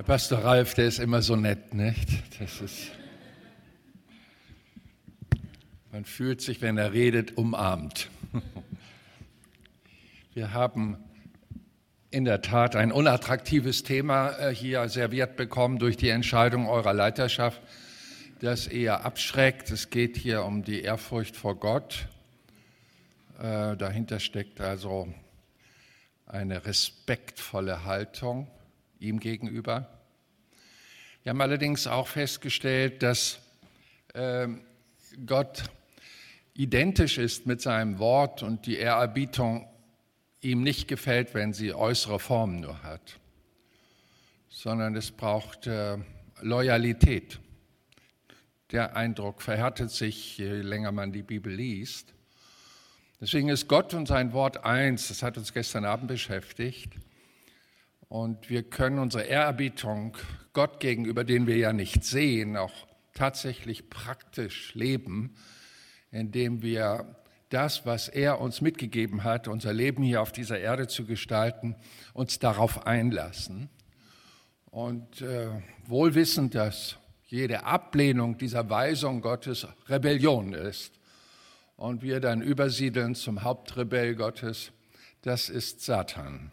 Pastor Ralf, der ist immer so nett, nicht? Man fühlt sich, wenn er redet, umarmt. Wir haben in der Tat ein unattraktives Thema hier serviert bekommen durch die Entscheidung eurer Leiterschaft, das eher abschreckt. Es geht hier um die Ehrfurcht vor Gott. Dahinter steckt also eine respektvolle Haltung ihm gegenüber. Wir haben allerdings auch festgestellt, dass Gott identisch ist mit seinem Wort und die Ehrerbietung ihm nicht gefällt, wenn sie äußere Formen nur hat, sondern es braucht Loyalität. Der Eindruck verhärtet sich, je länger man die Bibel liest. Deswegen ist Gott und sein Wort eins, das hat uns gestern Abend beschäftigt. Und wir können unsere Ehrerbietung Gott gegenüber, den wir ja nicht sehen, auch tatsächlich praktisch leben, indem wir das, was er uns mitgegeben hat, unser Leben hier auf dieser Erde zu gestalten, uns darauf einlassen. Und wohl wissend, dass jede Ablehnung dieser Weisung Gottes Rebellion ist und wir dann übersiedeln zum Hauptrebell Gottes, das ist Satan.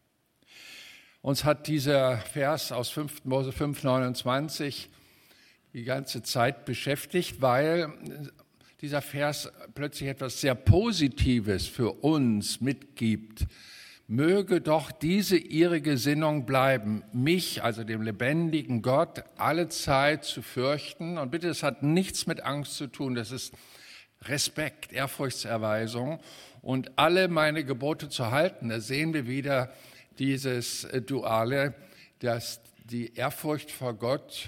Uns hat dieser Vers aus 5. Mose 5,29 die ganze Zeit beschäftigt, weil dieser Vers plötzlich etwas sehr Positives für uns mitgibt. Möge doch diese ihre Gesinnung bleiben, mich, also dem lebendigen Gott, alle Zeit zu fürchten. Und bitte, es hat nichts mit Angst zu tun, das ist Respekt, Ehrfurchtserweisung und alle meine Gebote zu halten. Da sehen wir wieder dieses Duale, dass die Ehrfurcht vor Gott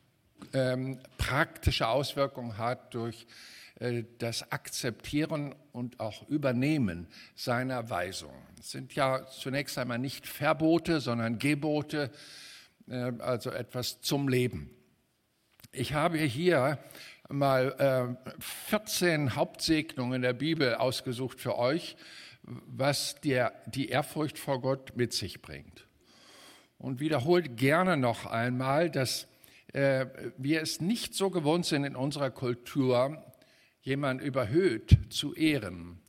praktische Auswirkungen hat durch das Akzeptieren und auch Übernehmen seiner Weisung. Es sind ja zunächst einmal nicht Verbote, sondern Gebote, also etwas zum Leben. Ich habe hier mal 14 Hauptsegnungen der Bibel ausgesucht für euch, was die Ehrfurcht vor Gott mit sich bringt. Und wiederholt gerne noch einmal, dass wir es nicht so gewohnt sind in unserer Kultur, jemanden überhöht zu ehren.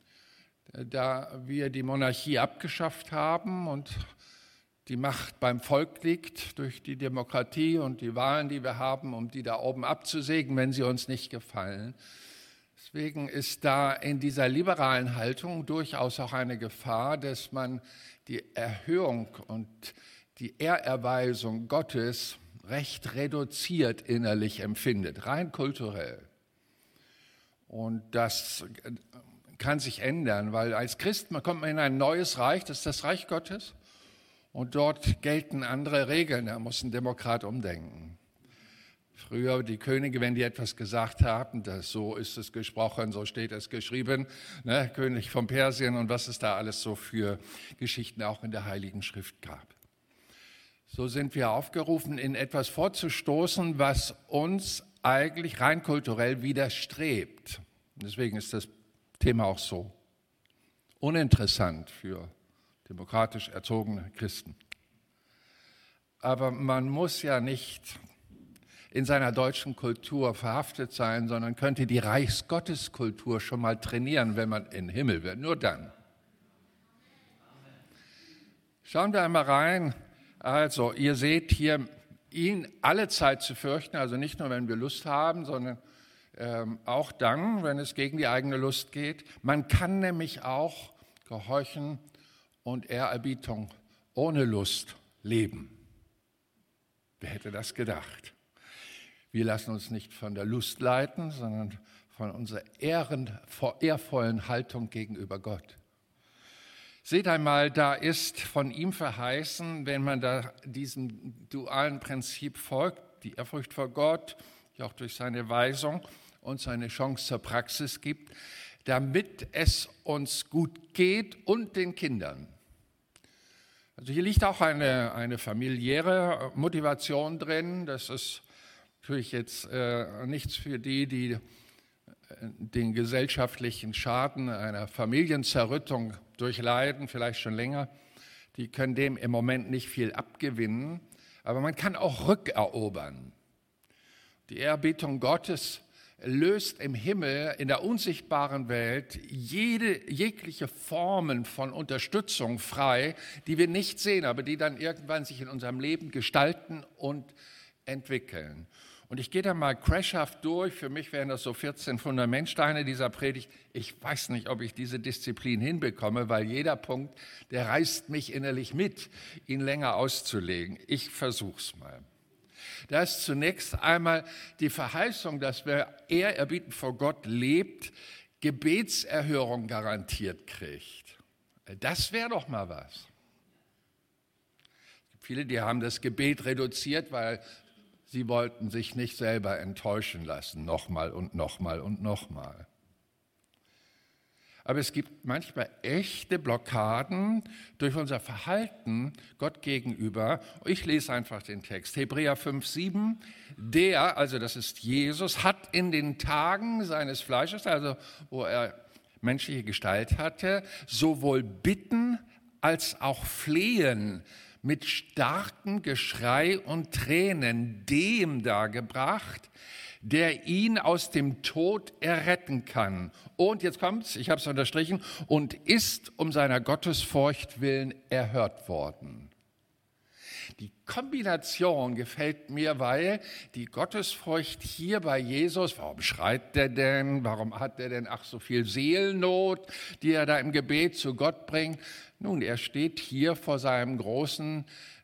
Da wir die Monarchie abgeschafft haben und die Macht beim Volk liegt durch die Demokratie und die Wahlen, die wir haben, um die da oben abzusägen, wenn sie uns nicht gefallen. Deswegen ist da in dieser liberalen Haltung durchaus auch eine Gefahr, dass man die Erhöhung und die Ehrerweisung Gottes recht reduziert innerlich empfindet, rein kulturell. Und das kann sich ändern, weil als Christ kommt man in ein neues Reich, das ist das Reich Gottes. Und dort gelten andere Regeln, da muss ein Demokrat umdenken. Früher die Könige, wenn die etwas gesagt haben, so ist es gesprochen, so steht es geschrieben, ne, König von Persien und was es da alles so für Geschichten auch in der Heiligen Schrift gab. So sind wir aufgerufen, in etwas vorzustoßen, was uns eigentlich rein kulturell widerstrebt. Deswegen ist das Thema auch so uninteressant für demokratisch erzogene Christen. Aber man muss ja nicht in seiner deutschen Kultur verhaftet sein, sondern könnte die Reichsgotteskultur schon mal trainieren, wenn man in den Himmel will. Nur dann. Schauen wir einmal rein. Also, ihr seht hier, ihn alle Zeit zu fürchten, also nicht nur, wenn wir Lust haben, sondern auch dann, wenn es gegen die eigene Lust geht. Man kann nämlich auch Gehorchen und Ehrerbietung ohne Lust leben. Wer hätte das gedacht? Wir lassen uns nicht von der Lust leiten, sondern von unserer ehrvollen Haltung gegenüber Gott. Seht einmal, da ist von ihm verheißen, wenn man da diesem dualen Prinzip folgt, die Ehrfurcht vor Gott, die auch durch seine Weisung uns eine Chance zur Praxis gibt, damit es uns gut geht und den Kindern. Also hier liegt auch eine familiäre Motivation drin. Das ist natürlich jetzt nichts für die den gesellschaftlichen Schaden einer Familienzerrüttung durchleiden, vielleicht schon länger. Die können dem im Moment nicht viel abgewinnen. aber man kann auch rückerobern. Die Ehrerbietung Gottes löst im Himmel, in der unsichtbaren Welt, jegliche Formen von Unterstützung frei, die wir nicht sehen, aber die dann irgendwann sich in unserem Leben gestalten und entwickeln. Und ich gehe da mal crashhaft durch. Für mich wären das so 14 Fundamentsteine dieser Predigt. Ich weiß nicht, ob ich diese Disziplin hinbekomme, weil jeder Punkt, der reißt mich innerlich mit, ihn länger auszulegen. Ich versuch's mal. Da ist zunächst einmal die Verheißung, dass wer ehrerbietig vor Gott lebt, Gebetserhörung garantiert kriegt. Das wäre doch mal was. Es gibt viele, die haben das Gebet reduziert, weil sie wollten sich nicht selber enttäuschen lassen, nochmal und nochmal und nochmal. Aber es gibt manchmal echte Blockaden durch unser Verhalten Gott gegenüber. Ich lese einfach den Text. Hebräer 5,7. Der, also das ist Jesus, hat in den Tagen seines Fleisches, also wo er menschliche Gestalt hatte, sowohl Bitten als auch Flehen mit starkem Geschrei und Tränen dem dargebracht, der ihn aus dem Tod erretten kann. Und jetzt kommt's, ich habe es unterstrichen, und ist um seiner Gottesfurcht willen erhört worden. Die Kombination gefällt mir, weil die Gottesfurcht hier bei Jesus, warum schreit der denn, warum hat er denn ach so viel Seelennot, die er da im Gebet zu Gott bringt? Nun, er steht hier vor seinem großen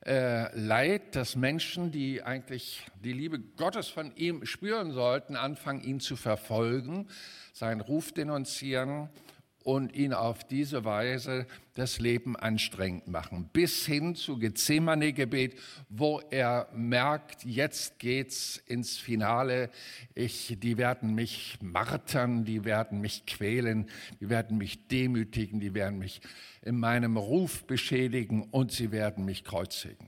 Leid, dass Menschen, die eigentlich die Liebe Gottes von ihm spüren sollten, anfangen, ihn zu verfolgen, seinen Ruf denunzieren und ihn auf diese Weise das Leben anstrengend machen. Bis hin zu Gethsemane-Gebet, wo er merkt, jetzt geht's ins Finale. Die werden mich martern, die werden mich quälen, die werden mich demütigen, die werden mich in meinem Ruf beschädigen und sie werden mich kreuzigen.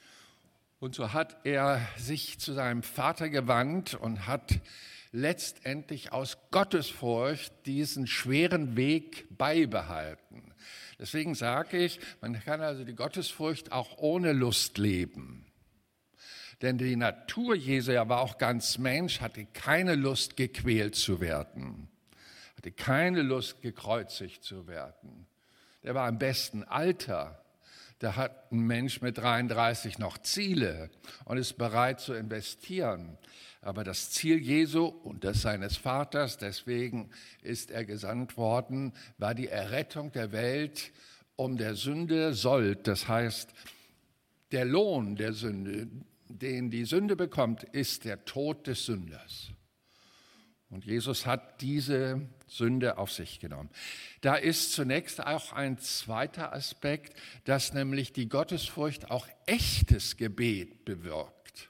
Und so hat er sich zu seinem Vater gewandt und hat letztendlich aus Gottesfurcht diesen schweren Weg beibehalten. Deswegen sage ich, man kann also die Gottesfurcht auch ohne Lust leben. Denn die Natur Jesu, er war auch ganz Mensch, hatte keine Lust, gequält zu werden, hatte keine Lust, gekreuzigt zu werden. Der war im besten Alter. Da hat ein Mensch mit 33 noch Ziele und ist bereit zu investieren. Aber das Ziel Jesu und das seines Vaters, deswegen ist er gesandt worden, war die Errettung der Welt um der Sünde Sold. Das heißt, der Lohn der Sünde, den die Sünde bekommt, ist der Tod des Sünders. Und Jesus hat diese Sünde auf sich genommen. Da ist zunächst auch ein zweiter Aspekt, dass nämlich die Gottesfurcht auch echtes Gebet bewirkt.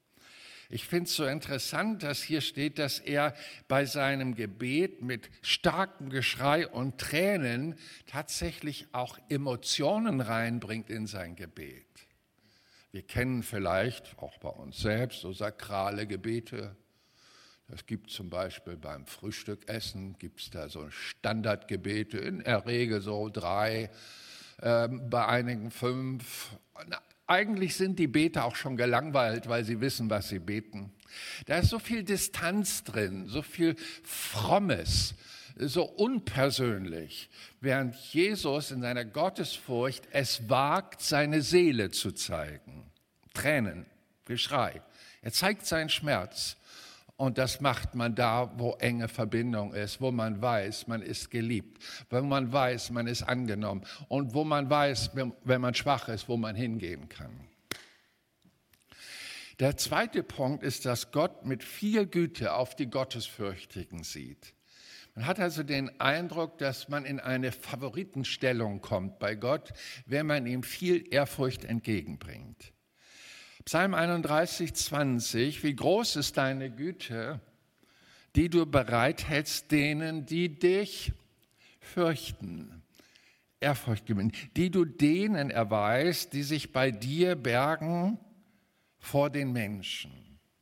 Ich finde es so interessant, dass hier steht, dass er bei seinem Gebet mit starkem Geschrei und Tränen tatsächlich auch Emotionen reinbringt in sein Gebet. Wir kennen vielleicht auch bei uns selbst so sakrale Gebete. Es gibt zum Beispiel beim Frühstückessen, gibt es da so Standardgebete, in der Regel so 3, bei einigen 5. Eigentlich sind die Beter auch schon gelangweilt, weil sie wissen, was sie beten. Da ist so viel Distanz drin, so viel Frommes, so unpersönlich, während Jesus in seiner Gottesfurcht es wagt, seine Seele zu zeigen. Tränen, Geschrei. Er zeigt seinen Schmerz. Und das macht man da, wo enge Verbindung ist, wo man weiß, man ist geliebt, wo man weiß, man ist angenommen und wo man weiß, wenn man schwach ist, wo man hingehen kann. Der zweite Punkt ist, dass Gott mit viel Güte auf die Gottesfürchtigen sieht. Man hat also den Eindruck, dass man in eine Favoritenstellung kommt bei Gott, wenn man ihm viel Ehrfurcht entgegenbringt. Psalm 31, 20, wie groß ist deine Güte, die du bereithältst denen, die dich fürchten, Ehrfurcht gewinnen, die du denen erweist, die sich bei dir bergen vor den Menschen.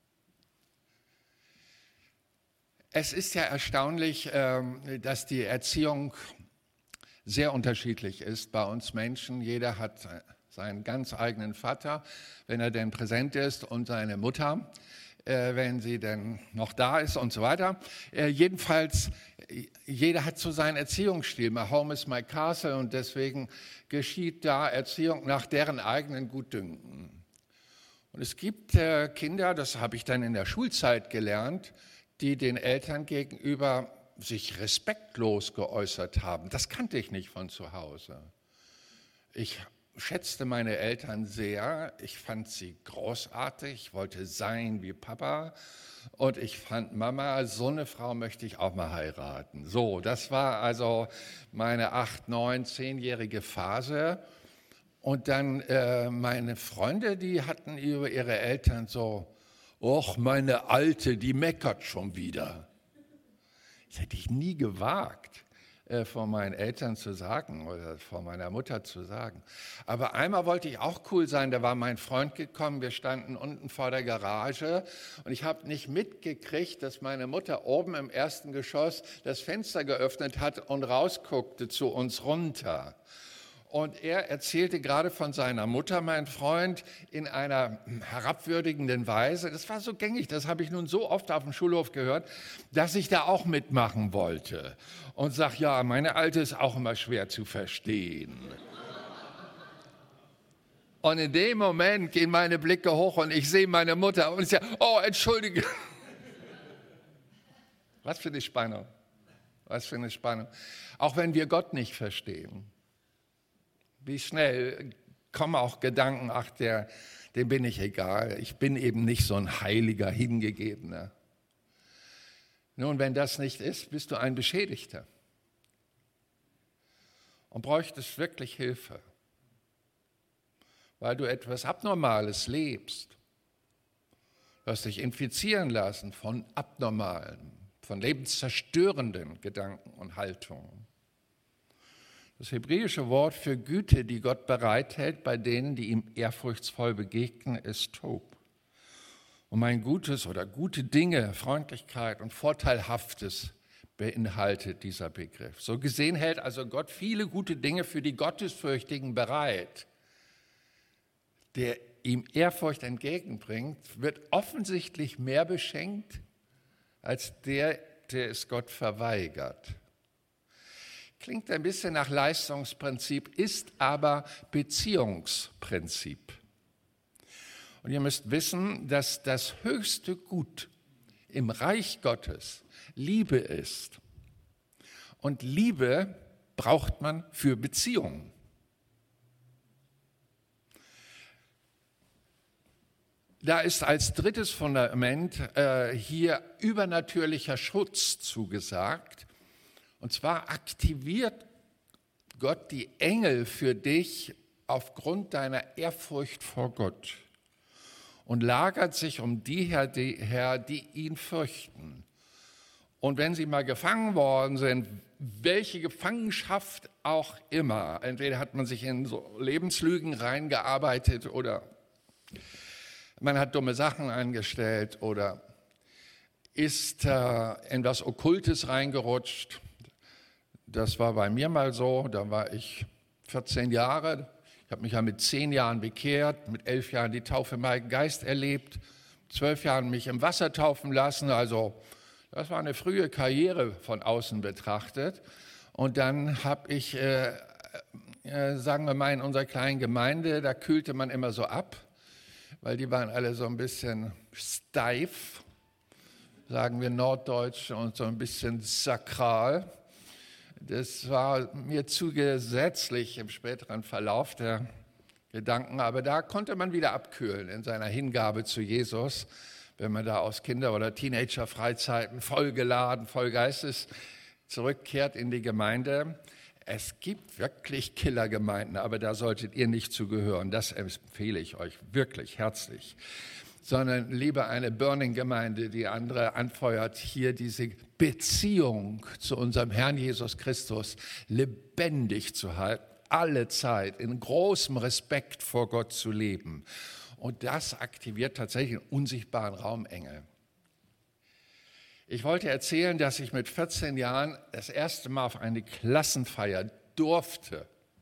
Es ist ja erstaunlich, dass die Erziehung sehr unterschiedlich ist bei uns Menschen. Jeder hat seinen ganz eigenen Vater, wenn er denn präsent ist, und seine Mutter, wenn sie denn noch da ist und so weiter. Jedenfalls, jeder hat so seinen Erziehungsstil. My home is my castle, und deswegen geschieht da Erziehung nach deren eigenen Gutdünken. Und es gibt Kinder, das habe ich dann in der Schulzeit gelernt, die den Eltern gegenüber sich respektlos geäußert haben. Das kannte ich nicht von zu Hause. Ich schätzte meine Eltern sehr, ich fand sie großartig, ich wollte sein wie Papa und ich fand Mama, so eine Frau möchte ich auch mal heiraten. So, das war also meine 8-, 9-, 10-jährige Phase. Und dann meine Freunde, die hatten über ihre Eltern so, och, meine Alte, die meckert schon wieder. Das hätte ich nie gewagt, vor meinen Eltern zu sagen oder vor meiner Mutter zu sagen. Aber einmal wollte ich auch cool sein, da war mein Freund gekommen, wir standen unten vor der Garage und ich habe nicht mitgekriegt, dass meine Mutter oben im ersten Geschoss das Fenster geöffnet hat und rausguckte zu uns runter. Und er erzählte gerade von seiner Mutter, mein Freund, in einer herabwürdigenden Weise. Das war so gängig, das habe ich nun so oft auf dem Schulhof gehört, dass ich da auch mitmachen wollte. Und sag, ja, meine Alte ist auch immer schwer zu verstehen. Und in dem Moment gehen meine Blicke hoch und ich sehe meine Mutter und ich sage, oh, entschuldige. Was für eine Spannung. Was für eine Spannung. Auch wenn wir Gott nicht verstehen. Wie schnell kommen auch Gedanken, ach, dem bin ich egal. Ich bin eben nicht so ein heiliger Hingegebener. Nun, wenn das nicht ist, bist du ein Beschädigter und bräuchtest wirklich Hilfe, weil du etwas Abnormales lebst. Du hast dich infizieren lassen von abnormalen, von lebenszerstörenden Gedanken und Haltungen. Das hebräische Wort für Güte, die Gott bereithält bei denen, die ihm ehrfurchtsvoll begegnen, ist Tob. Und mein Gutes oder gute Dinge, Freundlichkeit und Vorteilhaftes beinhaltet dieser Begriff. So gesehen hält also Gott viele gute Dinge für die Gottesfürchtigen bereit. Der ihm Ehrfurcht entgegenbringt, wird offensichtlich mehr beschenkt als der es Gott verweigert. Klingt ein bisschen nach Leistungsprinzip, ist aber Beziehungsprinzip. Und ihr müsst wissen, dass das höchste Gut im Reich Gottes Liebe ist. Und Liebe braucht man für Beziehungen. Da ist als drittes Fundament hier übernatürlicher Schutz zugesagt. Und zwar aktiviert Gott die Engel für dich aufgrund deiner Ehrfurcht vor Gott und lagert sich um die her, die ihn fürchten. Und wenn sie mal gefangen worden sind, welche Gefangenschaft auch immer, entweder hat man sich in so Lebenslügen reingearbeitet oder man hat dumme Sachen angestellt oder ist in was Okkultes reingerutscht. Das war bei mir mal so, da war ich 14 Jahre. Ich habe mich ja mit 10 Jahren bekehrt, mit 11 Jahren die Taufe im Heiligen Geist erlebt, 12 Jahren mich im Wasser taufen lassen. Also das war eine frühe Karriere von außen betrachtet. Und dann habe ich, sagen wir mal, in unserer kleinen Gemeinde, da kühlte man immer so ab, weil die waren alle so ein bisschen steif, sagen wir Norddeutsch, und so ein bisschen sakral. Das war mir zu gesetzlich im späteren Verlauf der Gedanken, aber da konnte man wieder abkühlen in seiner Hingabe zu Jesus, wenn man da aus Kinder- oder Teenager-Freizeiten voll geladen, voll Geistes zurückkehrt in die Gemeinde. Es gibt wirklich Killergemeinden, aber da solltet ihr nicht zugehören. Das empfehle ich euch wirklich herzlich. Sondern lieber eine Burning-Gemeinde, die andere anfeuert, hier diese Beziehung zu unserem Herrn Jesus Christus lebendig zu halten, alle Zeit in großem Respekt vor Gott zu leben. Und das aktiviert tatsächlich einen unsichtbaren Raumengel. Ich wollte erzählen, dass ich mit 14 Jahren das erste Mal auf eine Klassenfeier durfte.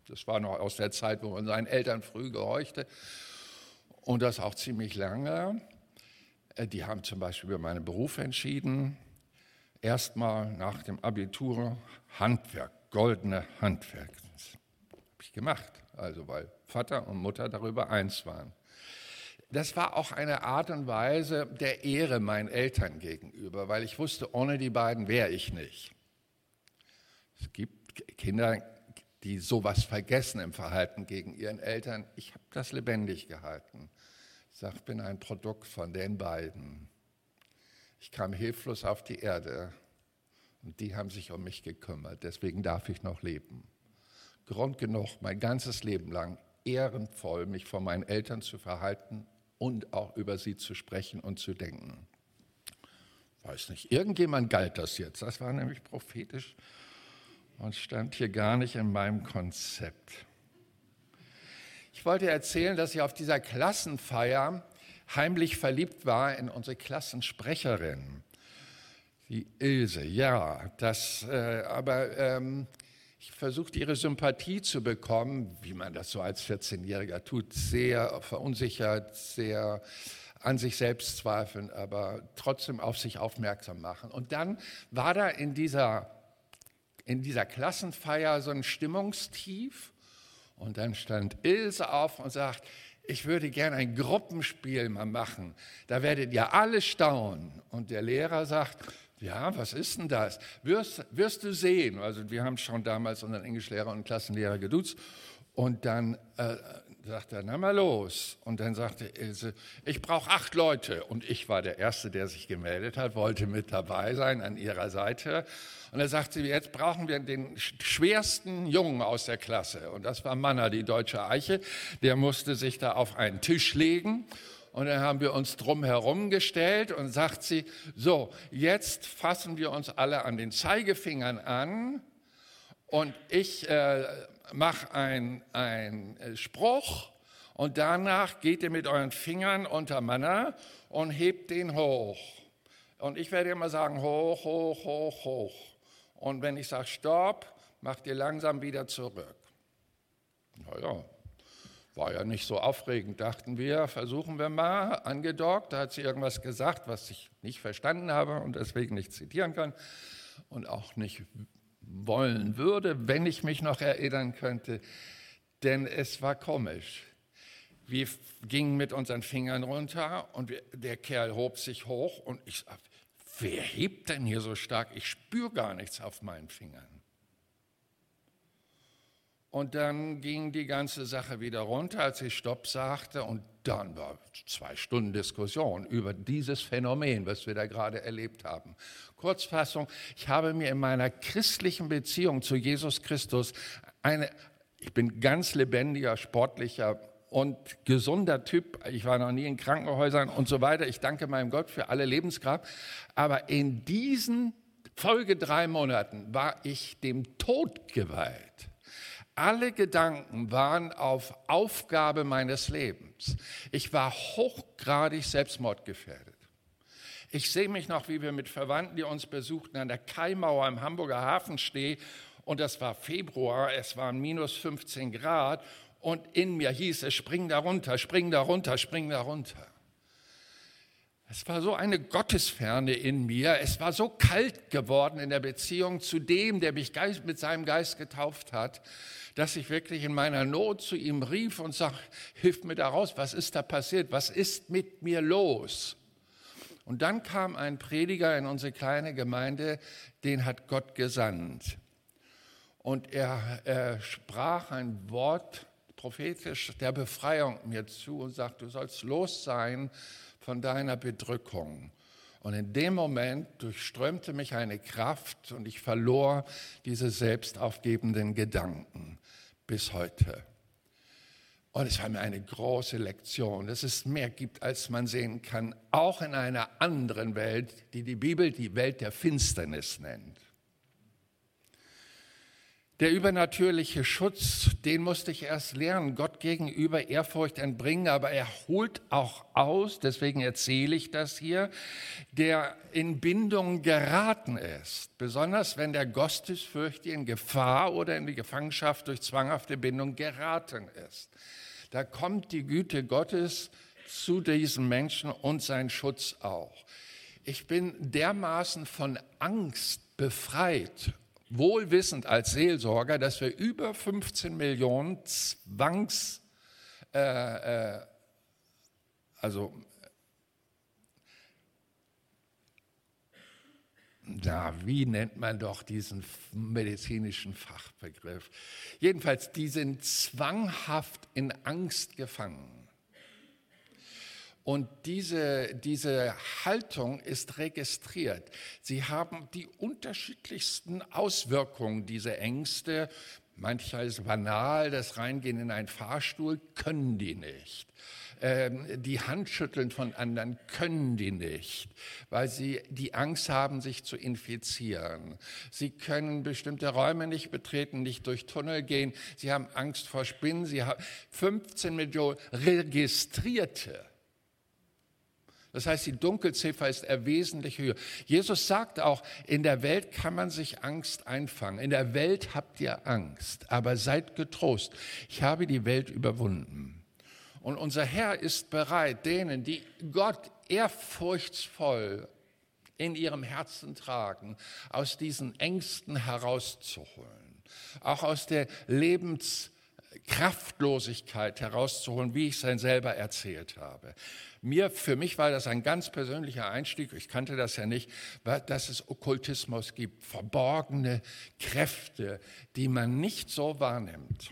Das war noch aus der Zeit, wo man seinen Eltern früh gehorchte und das auch ziemlich lange. Die haben zum Beispiel über meinen Beruf entschieden. Erstmal nach dem Abitur Handwerk, goldene Handwerk. Das habe ich gemacht, also weil Vater und Mutter darüber eins waren. Das war auch eine Art und Weise der Ehre meinen Eltern gegenüber, weil ich wusste, ohne die beiden wäre ich nicht. Es gibt Kinder, die sowas vergessen im Verhalten gegen ihren Eltern. Ich habe das lebendig gehalten. Ich sage, ich bin ein Produkt von den beiden. Ich kam hilflos auf die Erde und die haben sich um mich gekümmert. Deswegen darf ich noch leben. Grund genug, mein ganzes Leben lang ehrenvoll mich vor meinen Eltern zu verhalten und auch über sie zu sprechen und zu denken. Weiß nicht, irgendjemand galt das jetzt. Das war nämlich prophetisch und stand hier gar nicht in meinem Konzept. Ich wollte erzählen, dass ich auf dieser Klassenfeier heimlich verliebt war in unsere Klassensprecherin, die Ilse. Ja, ich versuchte ihre Sympathie zu bekommen, wie man das so als 14-Jähriger tut, sehr verunsichert, sehr an sich selbst zweifeln, aber trotzdem auf sich aufmerksam machen. Und dann war da in dieser Klassenfeier so ein Stimmungstief und dann stand Ilse auf und sagt, ich würde gerne ein Gruppenspiel mal machen, da werdet ihr alle staunen. Und der Lehrer sagt, ja, was ist denn das? Wirst du sehen. Also wir haben schon damals unseren Englischlehrer und Klassenlehrer geduzt. Und dann sagt er, na mal los. Und dann sagte Ilse, ich brauche 8 Leute. Und ich war der Erste, der sich gemeldet hat, wollte mit dabei sein an ihrer Seite. Und dann sagte sie, jetzt brauchen wir den schwersten Jungen aus der Klasse. Und das war Manna, die deutsche Eiche. Der musste sich da auf einen Tisch legen. Und dann haben wir uns drum herum gestellt und sagt sie, so, jetzt fassen wir uns alle an den Zeigefingern an und ich mache einen Spruch und danach geht ihr mit euren Fingern unter Manna und hebt den hoch. Und ich werde immer sagen, hoch, hoch, hoch, hoch. Und wenn ich sage Stopp, macht ihr langsam wieder zurück. Naja. War ja nicht so aufregend, dachten wir, versuchen wir mal, angedockt. Da hat sie irgendwas gesagt, was ich nicht verstanden habe und deswegen nicht zitieren kann und auch nicht wollen würde, wenn ich mich noch erinnern könnte. Denn es war komisch. Wir gingen mit unseren Fingern runter und der Kerl hob sich hoch und ich sagte, wer hebt denn hier so stark? Ich spüre gar nichts auf meinen Fingern. Und dann ging die ganze Sache wieder runter, als ich Stopp sagte. Und dann war 2 Stunden Diskussion über dieses Phänomen, was wir da gerade erlebt haben. Kurzfassung, ich habe mir in meiner christlichen Beziehung zu Jesus Christus ich bin ganz lebendiger, sportlicher und gesunder Typ. Ich war noch nie in Krankenhäusern und so weiter. Ich danke meinem Gott für alle Lebenskraft. Aber in diesen Folge 3 Monaten war ich dem Tod geweiht. Alle Gedanken waren auf Aufgabe meines Lebens. Ich war hochgradig selbstmordgefährdet. Ich sehe mich noch, wie wir mit Verwandten, die uns besuchten, an der Kaimauer im Hamburger Hafen stehen. Und das war Februar, es waren minus 15 Grad. Und in mir hieß es, spring da runter, spring da runter, spring da runter. Es war so eine Gottesferne in mir. Es war so kalt geworden in der Beziehung zu dem, der mich mit seinem Geist getauft hat, dass ich wirklich in meiner Not zu ihm rief und sagte, hilf mir da raus, was ist da passiert, was ist mit mir los? Und dann kam ein Prediger in unsere kleine Gemeinde, den hat Gott gesandt. Und er sprach ein Wort prophetisch der Befreiung mir zu und sagt, du sollst los sein von deiner Bedrückung. Und in dem Moment durchströmte mich eine Kraft und ich verlor diese selbstaufgebenden Gedanken bis heute. Und es war mir eine große Lektion, dass es mehr gibt, als man sehen kann, auch in einer anderen Welt, die die Bibel die Welt der Finsternis nennt. Der übernatürliche Schutz, den musste ich erst lernen, Gott gegenüber Ehrfurcht entbringen, aber er holt auch aus, deswegen erzähle ich das hier, der in Bindung geraten ist, besonders wenn der Gottesfürchtige in Gefahr oder in die Gefangenschaft durch zwanghafte Bindung geraten ist. Da kommt die Güte Gottes zu diesem Menschen und sein Schutz auch. Ich bin dermaßen von Angst befreit, wohlwissend als Seelsorger, dass wir über 15 Millionen wie nennt man doch diesen medizinischen Fachbegriff? Jedenfalls, die sind zwanghaft in Angst gefangen. Und diese Haltung ist registriert. Sie haben die unterschiedlichsten Auswirkungen, diese Ängste. Manchmal ist banal, das Reingehen in einen Fahrstuhl, können die nicht. Die Handschütteln von anderen können die nicht, weil sie die Angst haben, sich zu infizieren. Sie können bestimmte Räume nicht betreten, nicht durch Tunnel gehen. Sie haben Angst vor Spinnen. Sie haben 15 Millionen registrierte. Das heißt, die Dunkelziffer ist wesentlich höher. Jesus sagt auch, in der Welt kann man sich Angst einfangen. In der Welt habt ihr Angst, aber seid getrost. Ich habe die Welt überwunden. Und unser Herr ist bereit, denen, die Gott ehrfurchtsvoll in ihrem Herzen tragen, aus diesen Ängsten herauszuholen. Auch aus der Lebenskraftlosigkeit herauszuholen, wie ich es dann selber erzählt habe. Für mich war das ein ganz persönlicher Einstieg, ich kannte das ja nicht, dass es Okkultismus gibt, verborgene Kräfte, die man nicht so wahrnimmt.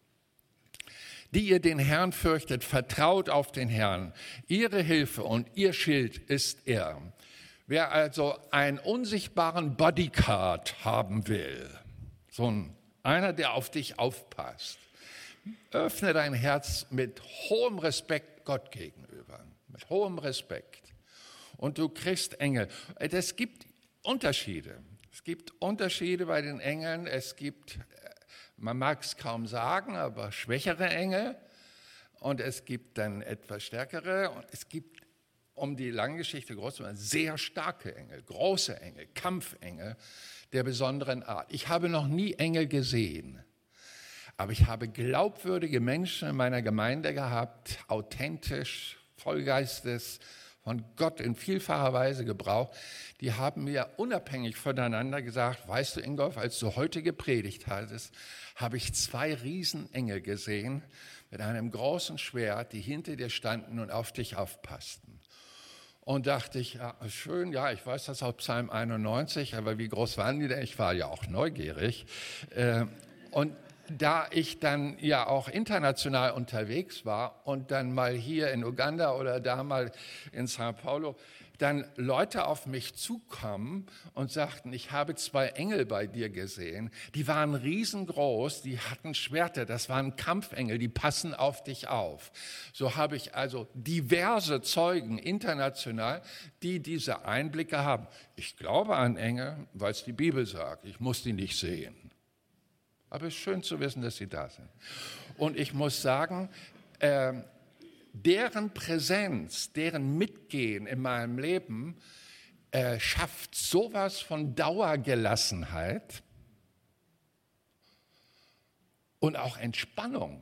Die ihr den Herrn fürchtet, vertraut auf den Herrn. Ihre Hilfe und ihr Schild ist er. Wer also einen unsichtbaren Bodyguard haben will, einer, der auf dich aufpasst, öffne dein Herz mit hohem Respekt Gott gegenüber, mit hohem Respekt. Und du kriegst Engel. Es gibt Unterschiede. Es gibt Unterschiede bei den Engeln. Es gibt, man mag es kaum sagen, aber schwächere Engel. Und es gibt dann etwas stärkere. Und es gibt, um die lange Geschichte groß zu machen, sehr starke Engel, große Engel, Kampfengel der besonderen Art. Ich habe noch nie Engel gesehen. Aber ich habe glaubwürdige Menschen in meiner Gemeinde gehabt, authentisch, voll Geistes, von Gott in vielfacher Weise gebraucht. Die haben mir unabhängig voneinander gesagt, weißt du, Ingolf, als du heute gepredigt hattest, habe ich 2 Riesenengel gesehen mit einem großen Schwert, die hinter dir standen und auf dich aufpassten. Und dachte ich, ja, schön, ja, ich weiß das aus Psalm 91, aber wie groß waren die denn? Ich war ja auch neugierig. Und da ich dann ja auch international unterwegs war und dann mal hier in Uganda oder da mal in São Paulo, dann Leute auf mich zukommen und sagten, ich habe 2 Engel bei dir gesehen, die waren riesengroß, die hatten Schwerter, das waren Kampfengel, die passen auf dich auf. So habe ich also diverse Zeugen international, die diese Einblicke haben. Ich glaube an Engel, weil es die Bibel sagt, ich muss die nicht sehen. Aber es ist schön zu wissen, dass sie da sind. Und ich muss sagen, deren Präsenz, deren Mitgehen in meinem Leben schafft sowas von Dauergelassenheit und auch Entspannung.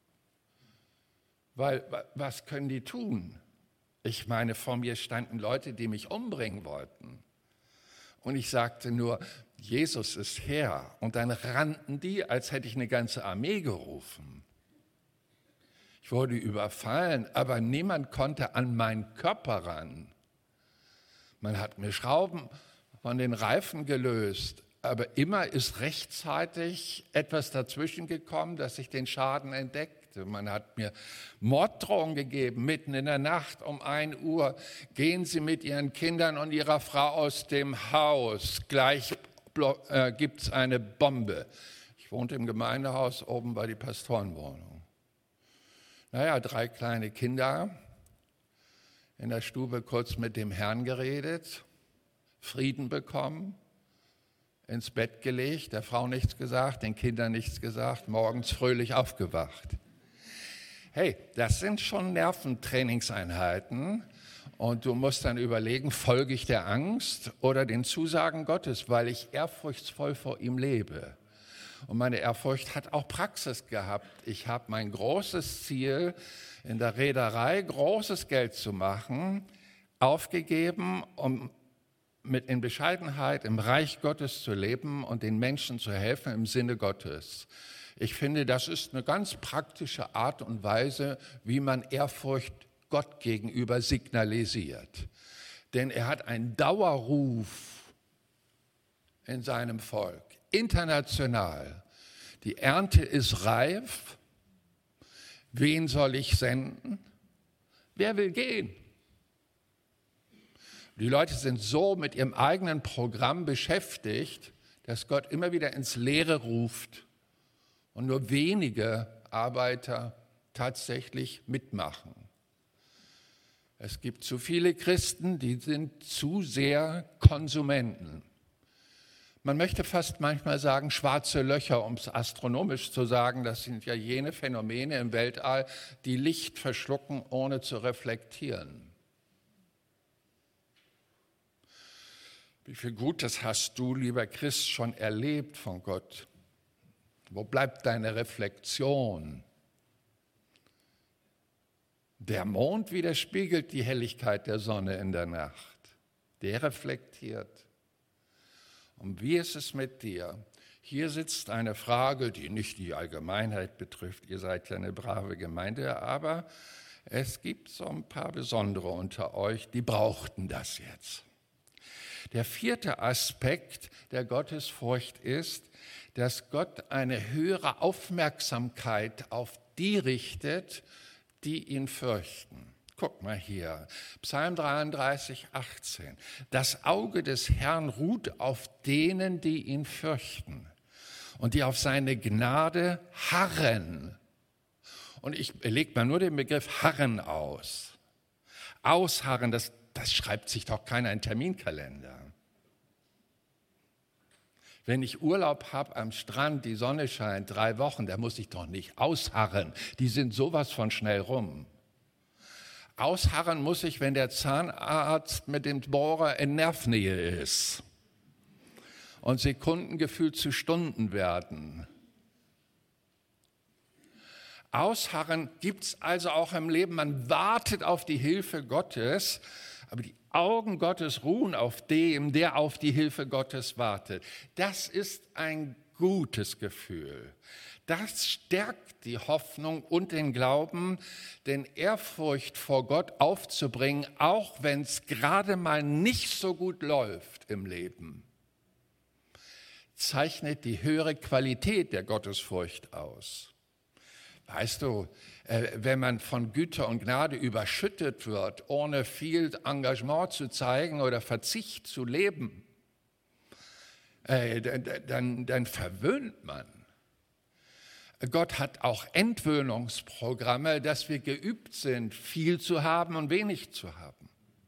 Weil, was können die tun? Ich meine, vor mir standen Leute, die mich umbringen wollten. Und ich sagte nur, Jesus ist Herr. Und dann rannten die, als hätte ich eine ganze Armee gerufen. Ich wurde überfallen, aber niemand konnte an meinen Körper ran. Man hat mir Schrauben von den Reifen gelöst, aber immer ist rechtzeitig etwas dazwischen gekommen, dass ich den Schaden entdeckte. Man hat mir Morddrohungen gegeben, mitten in der Nacht um 1 Uhr. Gehen Sie mit Ihren Kindern und Ihrer Frau aus dem Haus. Gleich gibt es eine Bombe. Ich wohnte im Gemeindehaus, oben bei die Pastorenwohnung. 3 kleine Kinder, in der Stube kurz mit dem Herrn geredet, Frieden bekommen. ins Bett gelegt, der Frau nichts gesagt, den Kindern nichts gesagt, morgens fröhlich aufgewacht. Hey, das sind schon Nerventrainingseinheiten und du musst dann überlegen, folge ich der Angst oder den Zusagen Gottes, weil ich ehrfurchtsvoll vor ihm lebe. Und meine Ehrfurcht hat auch Praxis gehabt. Ich habe mein großes Ziel, in der Reederei großes Geld zu machen, aufgegeben, um in Bescheidenheit im Reich Gottes zu leben und den Menschen zu helfen im Sinne Gottes. Ich finde, das ist eine ganz praktische Art und Weise, wie man Ehrfurcht Gott gegenüber signalisiert. Denn er hat einen Dauerruf in seinem Volk, international. Die Ernte ist reif. Wen soll ich senden? Wer will gehen? Die Leute sind so mit ihrem eigenen Programm beschäftigt, dass Gott immer wieder ins Leere ruft und nur wenige Arbeiter tatsächlich mitmachen. Es gibt zu viele Christen, die sind zu sehr Konsumenten. Man möchte fast manchmal sagen, schwarze Löcher, um es astronomisch zu sagen, das sind ja jene Phänomene im Weltall, die Licht verschlucken, ohne zu reflektieren. Wie viel Gutes hast du, lieber Christ, schon erlebt von Gott? Wo bleibt deine Reflexion? Der Mond widerspiegelt die Helligkeit der Sonne in der Nacht. Der reflektiert. Und wie ist es mit dir? Hier sitzt eine Frage, die nicht die Allgemeinheit betrifft. Ihr seid ja eine brave Gemeinde, aber es gibt so ein paar Besondere unter euch, die brauchten das jetzt. Der vierte Aspekt der Gottesfurcht ist, dass Gott eine höhere Aufmerksamkeit auf die richtet, die ihn fürchten. Guck mal hier, Psalm 33, 18. Das Auge des Herrn ruht auf denen, die ihn fürchten und die auf seine Gnade harren. Und ich lege mal nur den Begriff harren aus. Ausharren, das schreibt sich doch keiner in einen Terminkalender. Wenn ich Urlaub habe am Strand, die Sonne scheint, 3 Wochen, da muss ich doch nicht ausharren. Die sind sowas von schnell rum. Ausharren muss ich, wenn der Zahnarzt mit dem Bohrer in Nervnähe ist und Sekundengefühl zu Stunden werden. Ausharren gibt es also auch im Leben. Man wartet auf die Hilfe Gottes, aber die Augen Gottes ruhen auf dem, der auf die Hilfe Gottes wartet. Das ist ein gutes Gefühl. Das stärkt die Hoffnung und den Glauben, denn Ehrfurcht vor Gott aufzubringen, auch wenn es gerade mal nicht so gut läuft im Leben, zeichnet die höhere Qualität der Gottesfurcht aus. Weißt du, wenn man von Güte und Gnade überschüttet wird, ohne viel Engagement zu zeigen oder Verzicht zu leben, dann verwöhnt man. Gott hat auch Entwöhnungsprogramme, dass wir geübt sind, viel zu haben und wenig zu haben.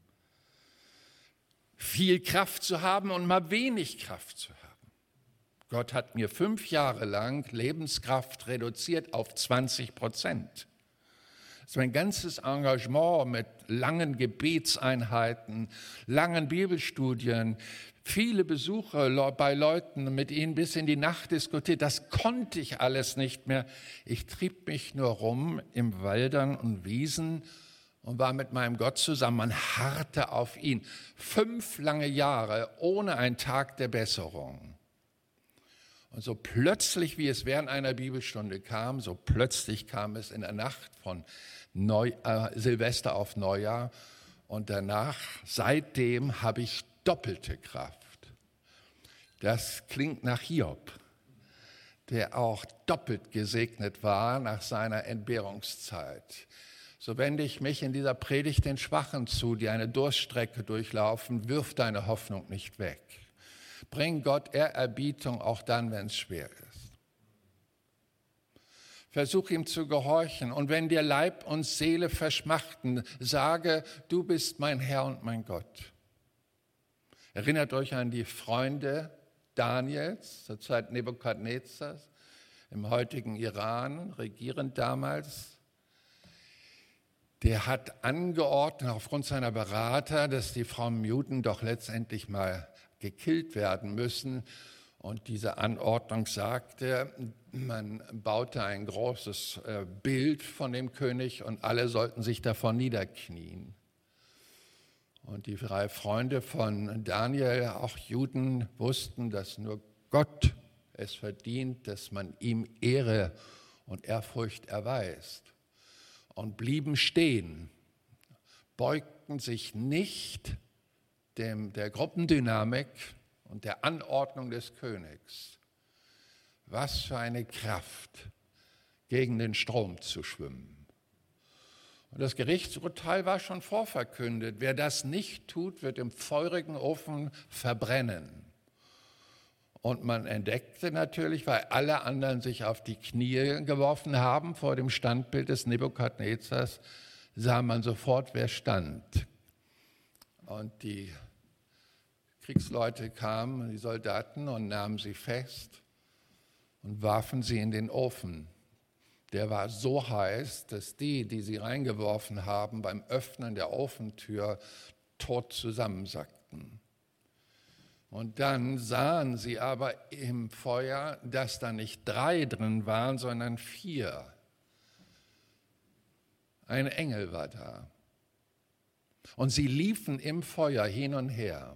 Viel Kraft zu haben und mal wenig Kraft zu haben. Gott hat mir 5 Jahre lang Lebenskraft reduziert auf 20%. Das ist mein ganzes Engagement mit langen Gebetseinheiten, langen Bibelstudien, viele Besuche bei Leuten, mit ihnen bis in die Nacht diskutiert. Das konnte ich alles nicht mehr. Ich trieb mich nur rum im Wäldern und Wiesen und war mit meinem Gott zusammen. Man harrte auf ihn. 5 lange Jahre ohne einen Tag der Besserung. Und so plötzlich, wie es während einer Bibelstunde kam, so plötzlich kam es in der Nacht von Silvester auf Neujahr. Und danach, seitdem habe ich doppelte Kraft. Das klingt nach Hiob, der auch doppelt gesegnet war nach seiner Entbehrungszeit. So wende ich mich in dieser Predigt den Schwachen zu, die eine Durststrecke durchlaufen. Wirf deine Hoffnung nicht weg. Bring Gott Ehrerbietung auch dann, wenn es schwer ist. Versuch ihm zu gehorchen. Und wenn dir Leib und Seele verschmachten, sage, du bist mein Herr und mein Gott. Erinnert euch an die Freunde Daniels, zur Zeit Nebukadnezars, im heutigen Iran, regierend damals, der hat angeordnet, aufgrund seiner Berater, dass die frommen Juden doch letztendlich mal gekillt werden müssen. Und diese Anordnung sagte, man baute ein großes Bild von dem König und alle sollten sich davor niederknien. Und die 3 Freunde von Daniel, auch Juden, wussten, dass nur Gott es verdient, dass man ihm Ehre und Ehrfurcht erweist. Und blieben stehen, beugten sich nicht der Gruppendynamik und der Anordnung des Königs. Was für eine Kraft, gegen den Strom zu schwimmen. Und das Gerichtsurteil war schon vorverkündet. Wer das nicht tut, wird im feurigen Ofen verbrennen. Und man entdeckte natürlich, weil alle anderen sich auf die Knie geworfen haben vor dem Standbild des Nebukadnezars, sah man sofort, wer stand. Und die Kriegsleute kamen, die Soldaten, und nahmen sie fest und warfen sie in den Ofen. Der war so heiß, dass die sie reingeworfen haben, beim Öffnen der Ofentür tot zusammensackten. Und dann sahen sie aber im Feuer, dass da nicht 3 drin waren, sondern 4. Ein Engel war da. Und sie liefen im Feuer hin und her.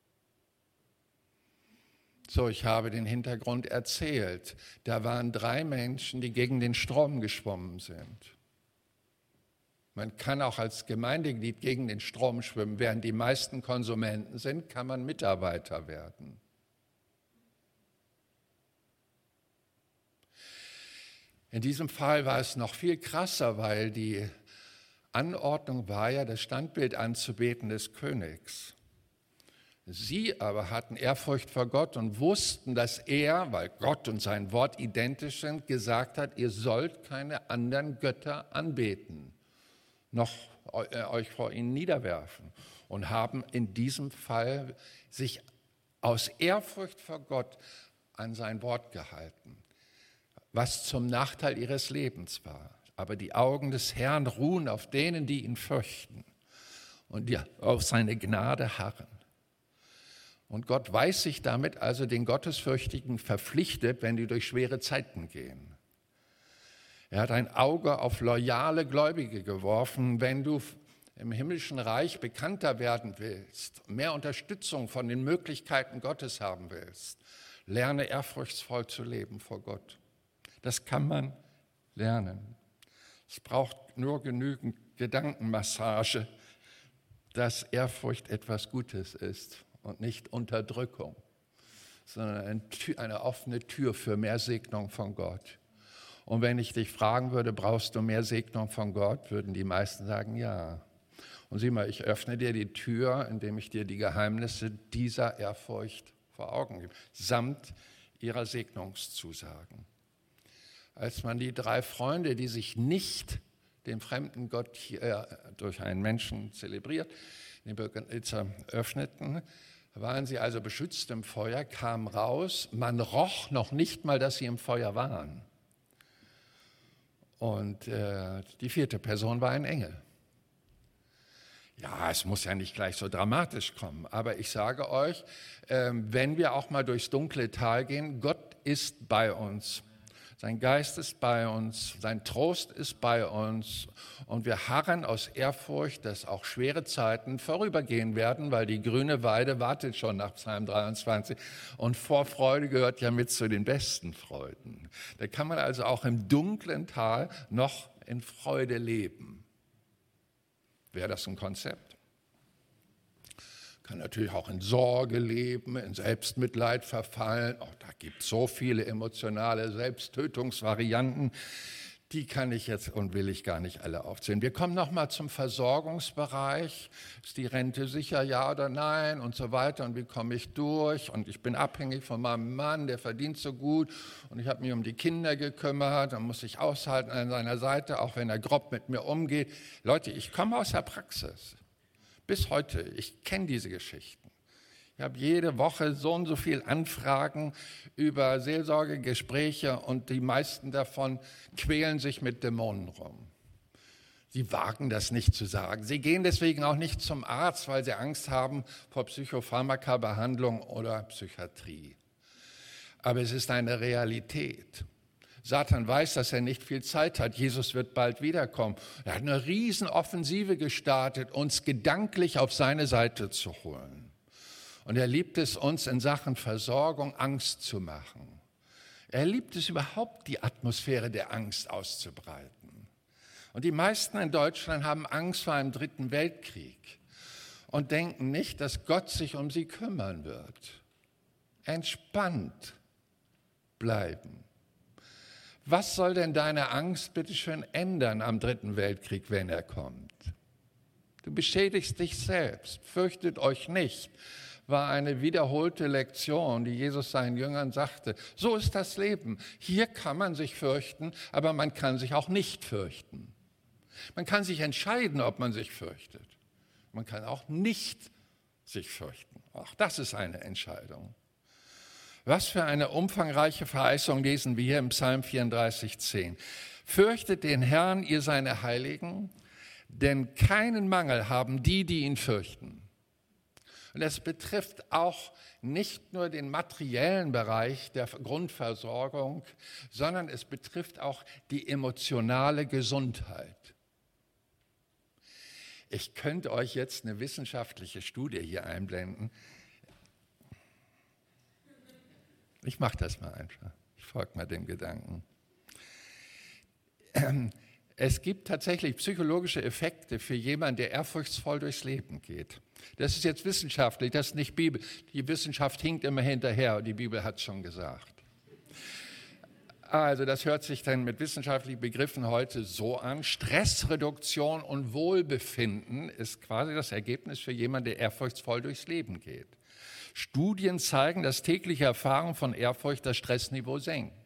So, ich habe den Hintergrund erzählt. Da waren 3 Menschen, die gegen den Strom geschwommen sind. Man kann auch als Gemeindeglied gegen den Strom schwimmen. Während die meisten Konsumenten sind, kann man Mitarbeiter werden. In diesem Fall war es noch viel krasser, weil die Anordnung war ja, das Standbild anzubeten des Königs. Sie aber hatten Ehrfurcht vor Gott und wussten, dass er, weil Gott und sein Wort identisch sind, gesagt hat, ihr sollt keine anderen Götter anbeten, noch euch vor ihnen niederwerfen, und haben in diesem Fall sich aus Ehrfurcht vor Gott an sein Wort gehalten, was zum Nachteil ihres Lebens war. Aber die Augen des Herrn ruhen auf denen, die ihn fürchten und die auf seine Gnade harren. Und Gott weiß sich damit also den Gottesfürchtigen verpflichtet, wenn die durch schwere Zeiten gehen. Er hat ein Auge auf loyale Gläubige geworfen. Wenn du im himmlischen Reich bekannter werden willst, mehr Unterstützung von den Möglichkeiten Gottes haben willst, lerne ehrfurchtsvoll zu leben vor Gott. Das kann man lernen. Es braucht nur genügend Gedankenmassage, dass Ehrfurcht etwas Gutes ist und nicht Unterdrückung, sondern eine offene Tür für mehr Segnung von Gott. Und wenn ich dich fragen würde, brauchst du mehr Segnung von Gott, würden die meisten sagen, ja. Und sieh mal, ich öffne dir die Tür, indem ich dir die Geheimnisse dieser Ehrfurcht vor Augen gebe, samt ihrer Segnungszusagen. Als man die 3 Freunde, die sich nicht dem fremden Gott durch einen Menschen zelebriert, Nebukadnezar öffneten, waren sie also beschützt im Feuer, kamen raus, man roch noch nicht mal, dass sie im Feuer waren. Und die 4. Person war ein Engel. Ja, es muss ja nicht gleich so dramatisch kommen, aber ich sage euch, wenn wir auch mal durchs dunkle Tal gehen, Gott ist bei uns. Sein Geist ist bei uns, sein Trost ist bei uns und wir harren aus Ehrfurcht, dass auch schwere Zeiten vorübergehen werden, weil die grüne Weide wartet schon nach Psalm 23 und Vorfreude gehört ja mit zu den besten Freuden. Da kann man also auch im dunklen Tal noch in Freude leben. Wäre das ein Konzept? Kann natürlich auch in Sorge leben, in Selbstmitleid verfallen. Auch da gibt es so viele emotionale Selbsttötungsvarianten. Die kann ich jetzt und will ich gar nicht alle aufzählen. Wir kommen nochmal zum Versorgungsbereich. Ist die Rente sicher, ja oder nein und so weiter? Und wie komme ich durch? Und ich bin abhängig von meinem Mann, der verdient so gut. Und ich habe mich um die Kinder gekümmert. Dann muss ich aushalten an seiner Seite, auch wenn er grob mit mir umgeht. Leute, ich komme aus der Praxis. Bis heute, ich kenne diese Geschichten. Ich habe jede Woche so und so viel Anfragen über Seelsorgegespräche und die meisten davon quälen sich mit Dämonen rum. Sie wagen das nicht zu sagen. Sie gehen deswegen auch nicht zum Arzt, weil sie Angst haben vor Psychopharmaka-Behandlung oder Psychiatrie. Aber es ist eine Realität. Satan weiß, dass er nicht viel Zeit hat. Jesus wird bald wiederkommen. Er hat eine Riesenoffensive gestartet, uns gedanklich auf seine Seite zu holen. Und er liebt es, uns in Sachen Versorgung Angst zu machen. Er liebt es überhaupt, die Atmosphäre der Angst auszubreiten. Und die meisten in Deutschland haben Angst vor einem dritten Weltkrieg und denken nicht, dass Gott sich um sie kümmern wird. Entspannt bleiben. Was soll denn deine Angst bitte schön ändern am dritten Weltkrieg, wenn er kommt? Du beschädigst dich selbst. Fürchtet euch nicht, war eine wiederholte Lektion, die Jesus seinen Jüngern sagte. So ist das Leben. Hier kann man sich fürchten, aber man kann sich auch nicht fürchten. Man kann sich entscheiden, ob man sich fürchtet. Man kann auch nicht sich fürchten. Auch das ist eine Entscheidung. Was für eine umfangreiche Verheißung lesen wir hier im Psalm 34,10. Fürchtet den Herrn, ihr seine Heiligen, denn keinen Mangel haben die, die ihn fürchten. Und das betrifft auch nicht nur den materiellen Bereich der Grundversorgung, sondern es betrifft auch die emotionale Gesundheit. Ich könnte euch jetzt eine wissenschaftliche Studie hier einblenden. Ich mache das mal einfach. Ich folge mal dem Gedanken. Es gibt tatsächlich psychologische Effekte für jemanden, der ehrfurchtsvoll durchs Leben geht. Das ist jetzt wissenschaftlich, das ist nicht Bibel. Die Wissenschaft hinkt immer hinterher und die Bibel hat es schon gesagt. Also das hört sich dann mit wissenschaftlichen Begriffen heute so an. Stressreduktion und Wohlbefinden ist quasi das Ergebnis für jemanden, der ehrfurchtsvoll durchs Leben geht. Studien zeigen, dass tägliche Erfahrung von Ehrfurcht das Stressniveau senkt.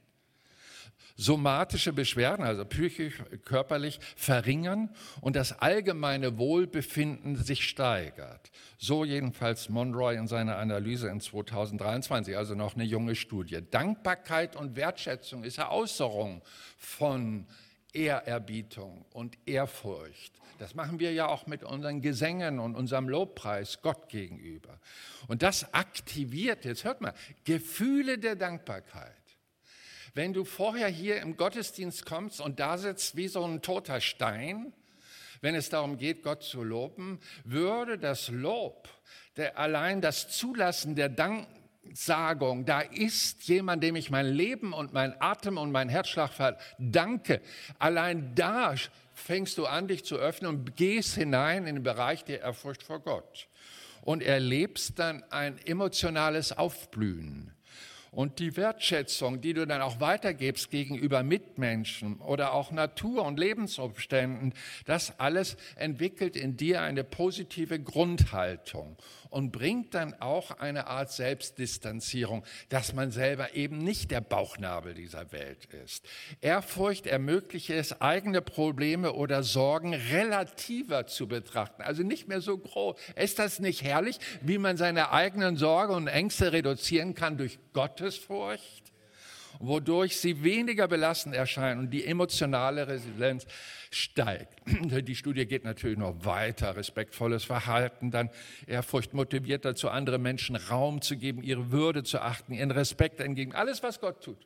Somatische Beschwerden, also psychisch, körperlich, verringern und das allgemeine Wohlbefinden sich steigert. So jedenfalls Monroy in seiner Analyse in 2023, also noch eine junge Studie. Dankbarkeit und Wertschätzung ist eine Äußerung von Ehrerbietung und Ehrfurcht. Das machen wir ja auch mit unseren Gesängen und unserem Lobpreis Gott gegenüber. Und das aktiviert, jetzt hört mal, Gefühle der Dankbarkeit. Wenn du vorher hier im Gottesdienst kommst und da sitzt wie so ein toter Stein, wenn es darum geht, Gott zu loben, würde das Lob, allein das Zulassen der Danksagung, da ist jemand, dem ich mein Leben und mein Atem und mein Herzschlag verdanke, allein da fängst du an, dich zu öffnen und gehst hinein in den Bereich der Ehrfurcht vor Gott und erlebst dann ein emotionales Aufblühen. Und die Wertschätzung, die du dann auch weitergibst gegenüber Mitmenschen oder auch Natur und Lebensumständen, das alles entwickelt in dir eine positive Grundhaltung und bringt dann auch eine Art Selbstdistanzierung, dass man selber eben nicht der Bauchnabel dieser Welt ist. Ehrfurcht ermöglicht es, eigene Probleme oder Sorgen relativer zu betrachten, also nicht mehr so groß. Ist das nicht herrlich, wie man seine eigenen Sorgen und Ängste reduzieren kann durch Gottesfurcht, wodurch sie weniger belastend erscheinen und die emotionale Resilienz steigt. Die Studie geht natürlich noch weiter, respektvolles Verhalten, dann Ehrfurcht motiviert dazu, andere Menschen Raum zu geben, ihre Würde zu achten, ihren Respekt entgegen, alles, was Gott tut.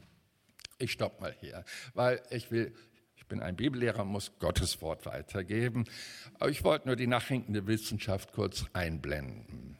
Ich stopp mal hier, weil ich bin ein Bibellehrer, muss Gottes Wort weitergeben, aber ich wollte nur die nachhinkende Wissenschaft kurz einblenden.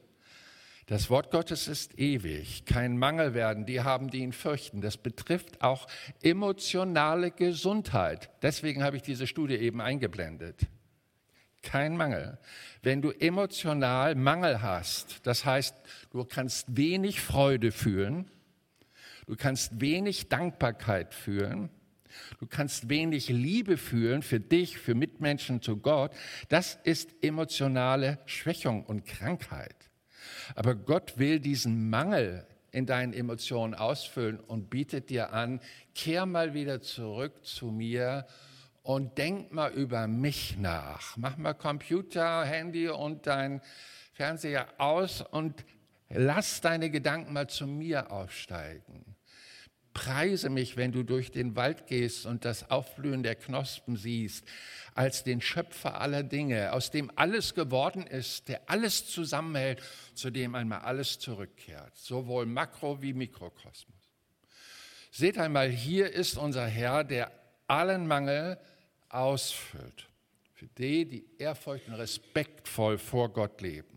Das Wort Gottes ist ewig, kein Mangel werden, die haben, die ihn fürchten. Das betrifft auch emotionale Gesundheit. Deswegen habe ich diese Studie eben eingeblendet. Kein Mangel. Wenn du emotional Mangel hast, das heißt, du kannst wenig Freude fühlen, du kannst wenig Dankbarkeit fühlen, du kannst wenig Liebe fühlen für dich, für Mitmenschen, zu Gott, das ist emotionale Schwächung und Krankheit. Aber Gott will diesen Mangel in deinen Emotionen ausfüllen und bietet dir an, kehr mal wieder zurück zu mir und denk mal über mich nach. Mach mal Computer, Handy und dein Fernseher aus und lass deine Gedanken mal zu mir aufsteigen. Preise mich, wenn du durch den Wald gehst und das Aufblühen der Knospen siehst, als den Schöpfer aller Dinge, aus dem alles geworden ist, der alles zusammenhält, zu dem einmal alles zurückkehrt, sowohl Makro- wie Mikrokosmos. Seht einmal, hier ist unser Herr, der allen Mangel ausfüllt, für die, die ehrfurcht und respektvoll vor Gott leben.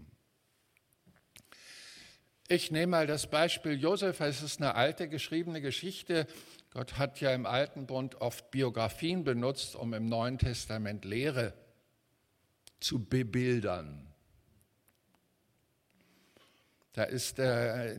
Ich nehme mal das Beispiel Josef, es ist eine alte geschriebene Geschichte. Gott hat ja im Alten Bund oft Biografien benutzt, um im Neuen Testament Lehre zu bebildern. Da ist er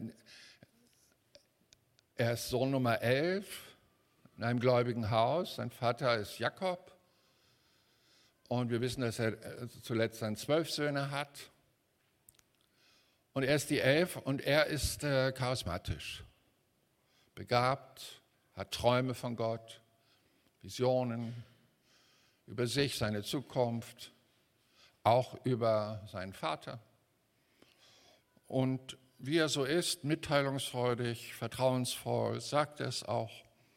ist Sohn Nummer 11 in einem gläubigen Haus. Sein Vater ist Jakob. Und wir wissen, dass er zuletzt dann 12 Söhne hat. Und er ist die 11 und er ist charismatisch, begabt, hat Träume von Gott, Visionen über sich, seine Zukunft, auch über seinen Vater. Und wie er so ist, mitteilungsfreudig, vertrauensvoll, sagt er es auch.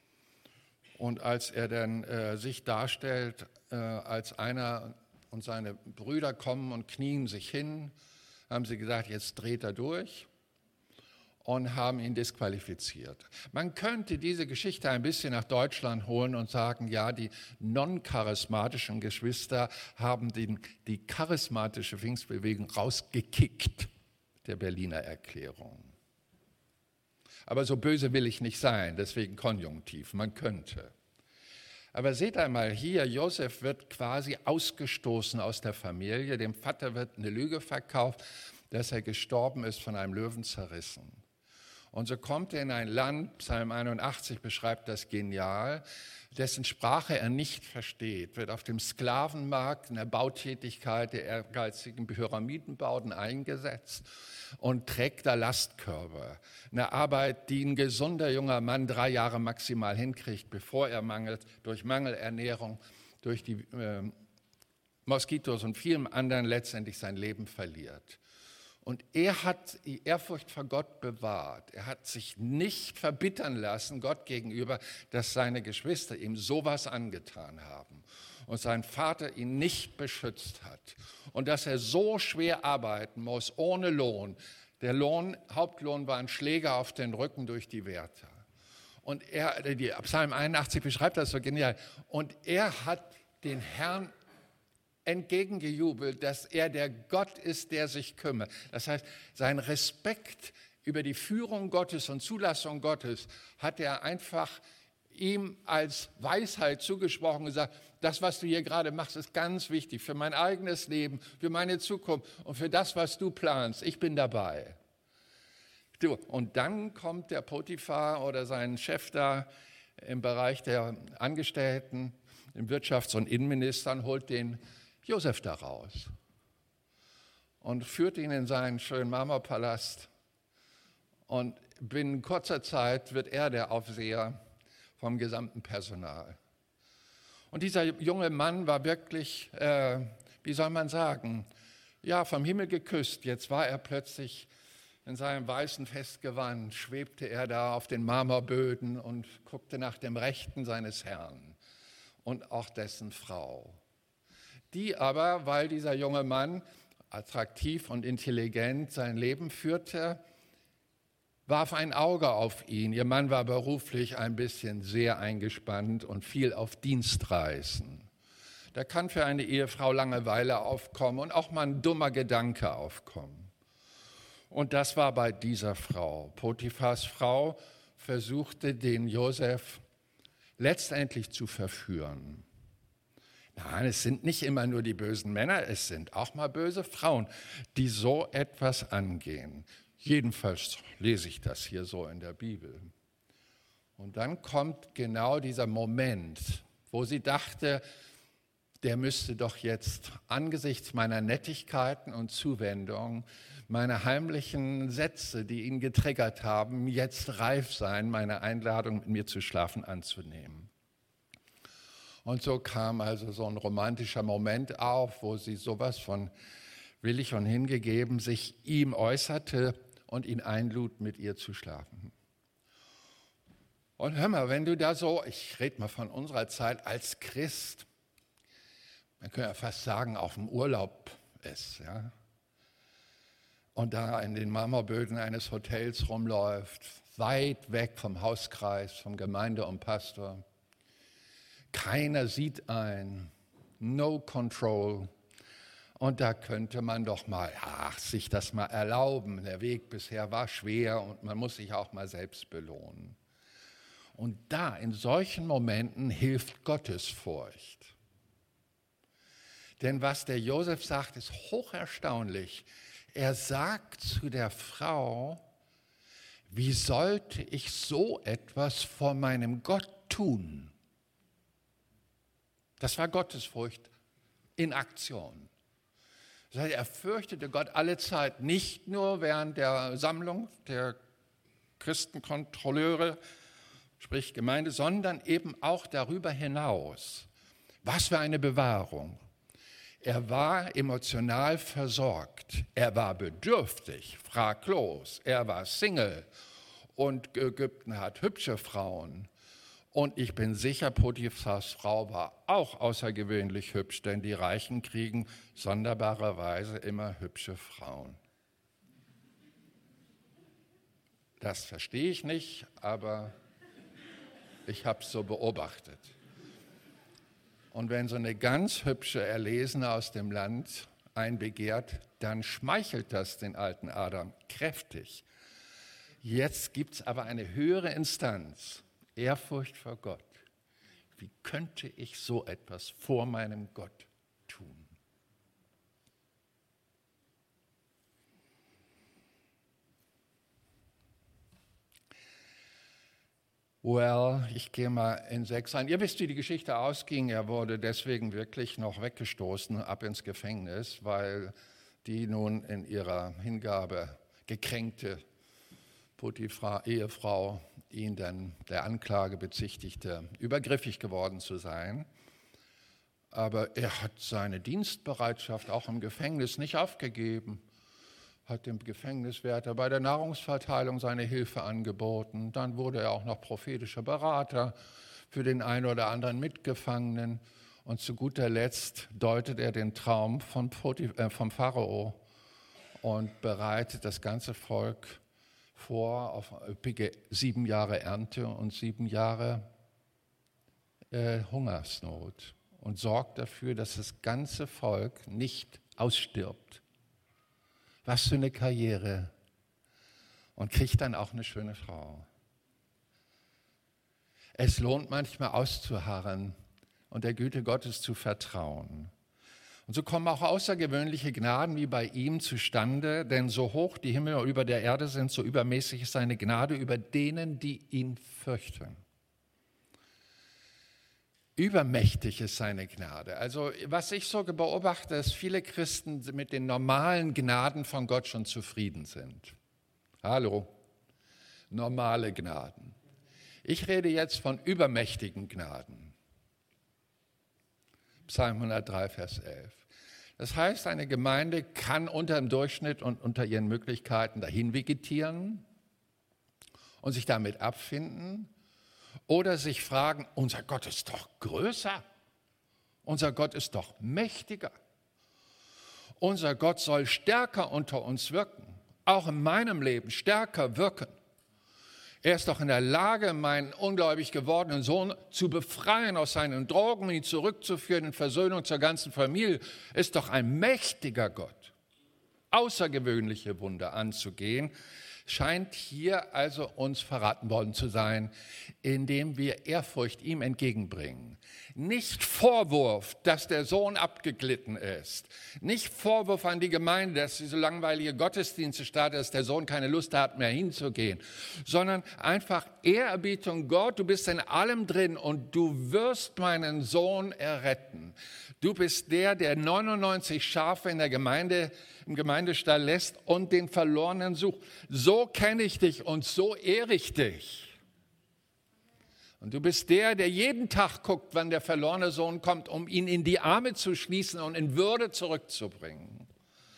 Und als er dann sich darstellt als einer und seine Brüder kommen und knien sich hin, haben sie gesagt, jetzt dreht er durch und haben ihn disqualifiziert. Man könnte diese Geschichte ein bisschen nach Deutschland holen und sagen, ja, die non-charismatischen Geschwister haben die charismatische Pfingstbewegung rausgekickt, der Berliner Erklärung. Aber so böse will ich nicht sein, deswegen Konjunktiv, man könnte. Aber seht einmal hier, Josef wird quasi ausgestoßen aus der Familie. Dem Vater wird eine Lüge verkauft, dass er gestorben ist, von einem Löwen zerrissen. Und so kommt er in ein Land, Psalm 81 beschreibt das genial, dessen Sprache er nicht versteht, wird auf dem Sklavenmarkt in der Bautätigkeit der ehrgeizigen Pyramidenbauten eingesetzt und trägt da Lastkörbe. Eine Arbeit, die ein gesunder junger Mann 3 Jahre maximal hinkriegt, bevor er durch Mangelernährung, durch die Moskitos und vielem anderen letztendlich sein Leben verliert. Und er hat die Ehrfurcht vor Gott bewahrt. Er hat sich nicht verbittern lassen Gott gegenüber, dass seine Geschwister ihm sowas angetan haben und sein Vater ihn nicht beschützt hat und dass er so schwer arbeiten muss, ohne Lohn. Der Hauptlohn waren Schläge auf den Rücken durch die Wärter. Und Psalm 81 beschreibt das so genial. Und er hat den Herrn entgegengejubelt, dass er der Gott ist, der sich kümmert. Das heißt, sein Respekt über die Führung Gottes und Zulassung Gottes hat er einfach ihm als Weisheit zugesprochen und gesagt, das, was du hier gerade machst, ist ganz wichtig für mein eigenes Leben, für meine Zukunft und für das, was du planst. Ich bin dabei. Und dann kommt der Potiphar oder sein Chef da im Bereich der Angestellten, im Wirtschafts- und Innenministern, holt den Josef da raus und führt ihn in seinen schönen Marmorpalast. Und binnen kurzer Zeit wird er der Aufseher vom gesamten Personal. Und dieser junge Mann war wirklich, wie soll man sagen, ja, vom Himmel geküsst. Jetzt war er plötzlich in seinem weißen Festgewand, schwebte er da auf den Marmorböden und guckte nach dem Rechten seines Herrn und auch dessen Frau. Die aber, weil dieser junge Mann attraktiv und intelligent sein Leben führte, warf ein Auge auf ihn. Ihr Mann war beruflich ein bisschen sehr eingespannt und viel auf Dienstreisen. Da kann für eine Ehefrau Langeweile aufkommen und auch mal ein dummer Gedanke aufkommen. Und das war bei dieser Frau. Potiphars Frau versuchte den Josef letztendlich zu verführen. Nein, es sind nicht immer nur die bösen Männer, es sind auch mal böse Frauen, die so etwas angehen. Jedenfalls lese ich das hier so in der Bibel. Und dann kommt genau dieser Moment, wo sie dachte, der müsste doch jetzt angesichts meiner Nettigkeiten und Zuwendung, meiner heimlichen Sätze, die ihn getriggert haben, jetzt reif sein, meine Einladung, mit mir zu schlafen, anzunehmen. Und so kam also so ein romantischer Moment auf, wo sie sowas von willig und hingegeben sich ihm äußerte und ihn einlud, mit ihr zu schlafen. Und hör mal, wenn du da so, ich rede mal von unserer Zeit als Christ, man könnte ja fast sagen, auf dem Urlaub ist, ja, und da in den Marmorböden eines Hotels rumläuft, weit weg vom Hauskreis, vom Gemeinde und Pastor. Keiner sieht ein, no control. Und da könnte man doch mal, sich das mal erlauben. Der Weg bisher war schwer und man muss sich auch mal selbst belohnen. Und da, in solchen Momenten, hilft Gottesfurcht. Denn was der Josef sagt, ist hocherstaunlich. Er sagt zu der Frau, wie sollte ich so etwas vor meinem Gott tun? Das war Gottesfurcht in Aktion. Das heißt, er fürchtete Gott alle Zeit, nicht nur während der Sammlung der Christenkontrolleure, sprich Gemeinde, sondern eben auch darüber hinaus. Was für eine Bewahrung. Er war emotional versorgt, er war bedürftig, fraglos, er war Single und Ägypten hat hübsche Frauen. Und ich bin sicher, Potiphars Frau war auch außergewöhnlich hübsch, denn die Reichen kriegen sonderbarerweise immer hübsche Frauen. Das verstehe ich nicht, aber ich habe es so beobachtet. Und wenn so eine ganz hübsche Erlesene aus dem Land einen begehrt, dann schmeichelt das den alten Adam kräftig. Jetzt gibt es aber eine höhere Instanz, Ehrfurcht vor Gott. Wie könnte ich so etwas vor meinem Gott tun? Ich gehe mal in 6 rein. Ihr wisst, wie die Geschichte ausging. Er wurde deswegen wirklich noch weggestoßen, ab ins Gefängnis, weil die nun in ihrer Hingabe gekränkte Ehefrau ihn dann der Anklage bezichtigte, übergriffig geworden zu sein. Aber er hat seine Dienstbereitschaft auch im Gefängnis nicht aufgegeben. Hat dem Gefängniswärter bei der Nahrungsverteilung seine Hilfe angeboten. Dann wurde er auch noch prophetischer Berater für den einen oder anderen Mitgefangenen. Und zu guter Letzt deutet er den Traum vom Pharao und bereitet das ganze Volk vor auf üppige 7 Jahre Ernte und 7 Jahre Hungersnot und sorgt dafür, dass das ganze Volk nicht ausstirbt. Was für eine Karriere. Und kriegt dann auch eine schöne Frau. Es lohnt manchmal auszuharren und der Güte Gottes zu vertrauen. Und so kommen auch außergewöhnliche Gnaden wie bei ihm zustande, denn so hoch die Himmel über der Erde sind, so übermäßig ist seine Gnade über denen, die ihn fürchten. Übermächtig ist seine Gnade. Also was ich so beobachte, ist, viele Christen mit den normalen Gnaden von Gott schon zufrieden sind. Hallo, normale Gnaden. Ich rede jetzt von übermächtigen Gnaden. Psalm 103, Vers 11. Das heißt, eine Gemeinde kann unter dem Durchschnitt und unter ihren Möglichkeiten dahin vegetieren und sich damit abfinden. Oder sich fragen, unser Gott ist doch größer, unser Gott ist doch mächtiger, unser Gott soll stärker unter uns wirken, auch in meinem Leben stärker wirken. Er ist doch in der Lage, meinen ungläubig gewordenen Sohn zu befreien aus seinen Drogen, ihn zurückzuführen in Versöhnung zur ganzen Familie. Ist doch ein mächtiger Gott. Außergewöhnliche Wunder anzugehen, scheint hier also uns verraten worden zu sein, indem wir Ehrfurcht ihm entgegenbringen. Nicht Vorwurf, dass der Sohn abgeglitten ist. Nicht Vorwurf an die Gemeinde, dass sie so langweilige Gottesdienste startet, dass der Sohn keine Lust hat, mehr hinzugehen. Sondern einfach Ehrerbietung Gott, du bist in allem drin und du wirst meinen Sohn erretten. Du bist der 99 Schafe in der Gemeinde, im Gemeindestall lässt und den Verlorenen sucht. So kenne ich dich und so ehre ich dich. Und du bist der jeden Tag guckt, wann der verlorene Sohn kommt, um ihn in die Arme zu schließen und in Würde zurückzubringen.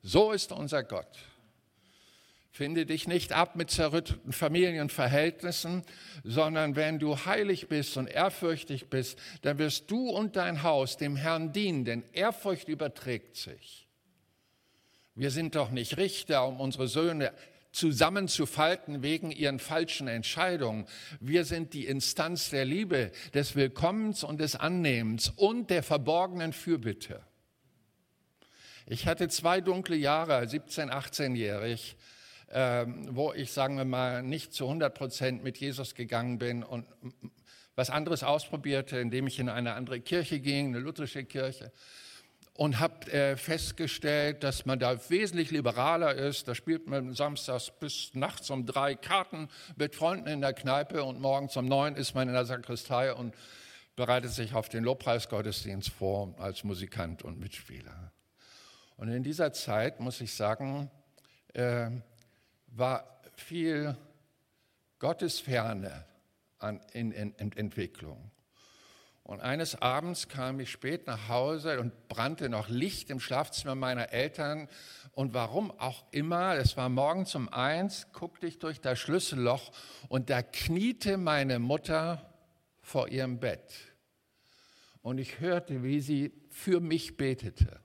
So ist unser Gott. Finde dich nicht ab mit zerrütteten Familienverhältnissen, sondern wenn du heilig bist und ehrfürchtig bist, dann wirst du und dein Haus dem Herrn dienen, denn Ehrfurcht überträgt sich. Wir sind doch nicht Richter, um unsere Söhne zusammenzufalten wegen ihren falschen Entscheidungen. Wir sind die Instanz der Liebe, des Willkommens und des Annehmens und der verborgenen Fürbitte. Ich hatte 2 dunkle Jahre, 17-, 18-jährig, wo ich, sagen wir mal, nicht zu 100% mit Jesus gegangen bin und was anderes ausprobierte, indem ich in eine andere Kirche ging, eine lutherische Kirche, und habe festgestellt, dass man da wesentlich liberaler ist. Da spielt man samstags bis nachts um 3 Karten mit Freunden in der Kneipe und morgens um 9 ist man in der Sakristei und bereitet sich auf den Lobpreisgottesdienst vor als Musikant und Mitspieler. Und in dieser Zeit, muss ich sagen, war viel Gottesferne in Entwicklung. Und eines Abends kam ich spät nach Hause und brannte noch Licht im Schlafzimmer meiner Eltern. Und warum auch immer, es war morgens um 1, guckte ich durch das Schlüsselloch und da kniete meine Mutter vor ihrem Bett. Und ich hörte, wie sie für mich betete.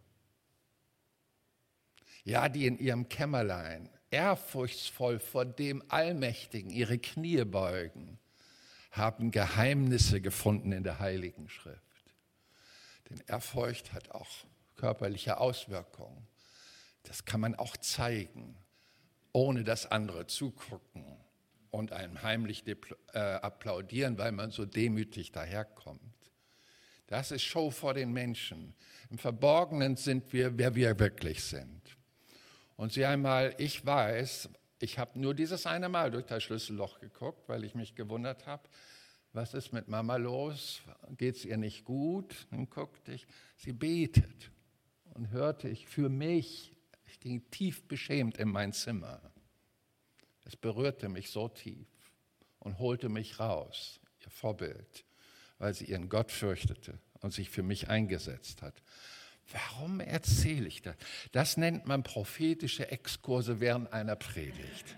Ja, die in ihrem Kämmerlein ehrfurchtsvoll vor dem Allmächtigen ihre Knie beugen, haben Geheimnisse gefunden in der Heiligen Schrift. Denn Ehrfurcht hat auch körperliche Auswirkungen. Das kann man auch zeigen, ohne dass andere zugucken und einem heimlich applaudieren, weil man so demütig daherkommt. Das ist Show vor den Menschen. Im Verborgenen sind wir, wer wir wirklich sind. Und sieh einmal, ich weiß, ich habe nur dieses eine Mal durch das Schlüsselloch geguckt, weil ich mich gewundert habe, was ist mit Mama los? Geht es ihr nicht gut? Dann guckte ich, sie betet und hörte ich für mich, ich ging tief beschämt in mein Zimmer. Es berührte mich so tief und holte mich raus, ihr Vorbild, weil sie ihren Gott fürchtete und sich für mich eingesetzt hat. Warum erzähle ich das? Das nennt man prophetische Exkurse während einer Predigt.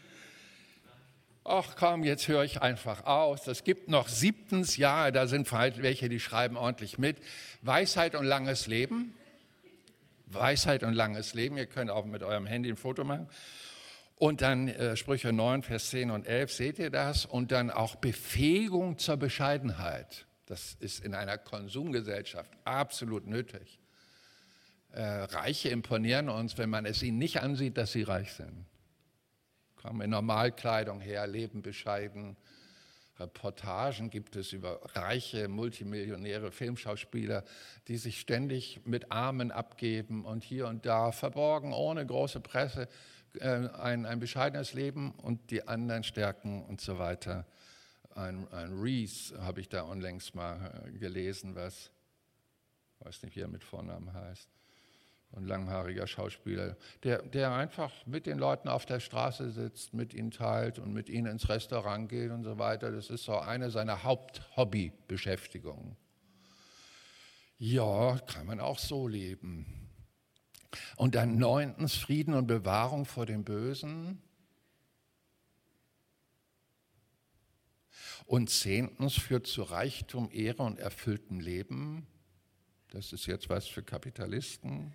Ach komm, jetzt höre ich einfach aus. Es gibt noch 7. Jahr, da sind vielleicht welche, die schreiben ordentlich mit. Weisheit und langes Leben. Weisheit und langes Leben. Ihr könnt auch mit eurem Handy ein Foto machen. Und dann Sprüche 9, Vers 10 und 11, seht ihr das? Und dann auch Befähigung zur Bescheidenheit. Das ist in einer Konsumgesellschaft absolut nötig. Reiche imponieren uns, wenn man es ihnen nicht ansieht, dass sie reich sind. Kommen in Normalkleidung her, leben bescheiden. Reportagen gibt es über reiche, multimillionäre Filmschauspieler, die sich ständig mit Armen abgeben und hier und da verborgen, ohne große Presse, ein bescheidenes Leben und die anderen stärken und so weiter. Ein Reese habe ich da unlängst mal gelesen, was, ich weiß nicht, wie er mit Vornamen heißt. Ein langhaariger Schauspieler, der einfach mit den Leuten auf der Straße sitzt, mit ihnen teilt und mit ihnen ins Restaurant geht und so weiter. Das ist so eine seiner Haupthobbybeschäftigungen. Ja, kann man auch so leben. Und dann 9. Frieden und Bewahrung vor dem Bösen. Und 10. führt zu Reichtum, Ehre und erfülltem Leben. Das ist jetzt was für Kapitalisten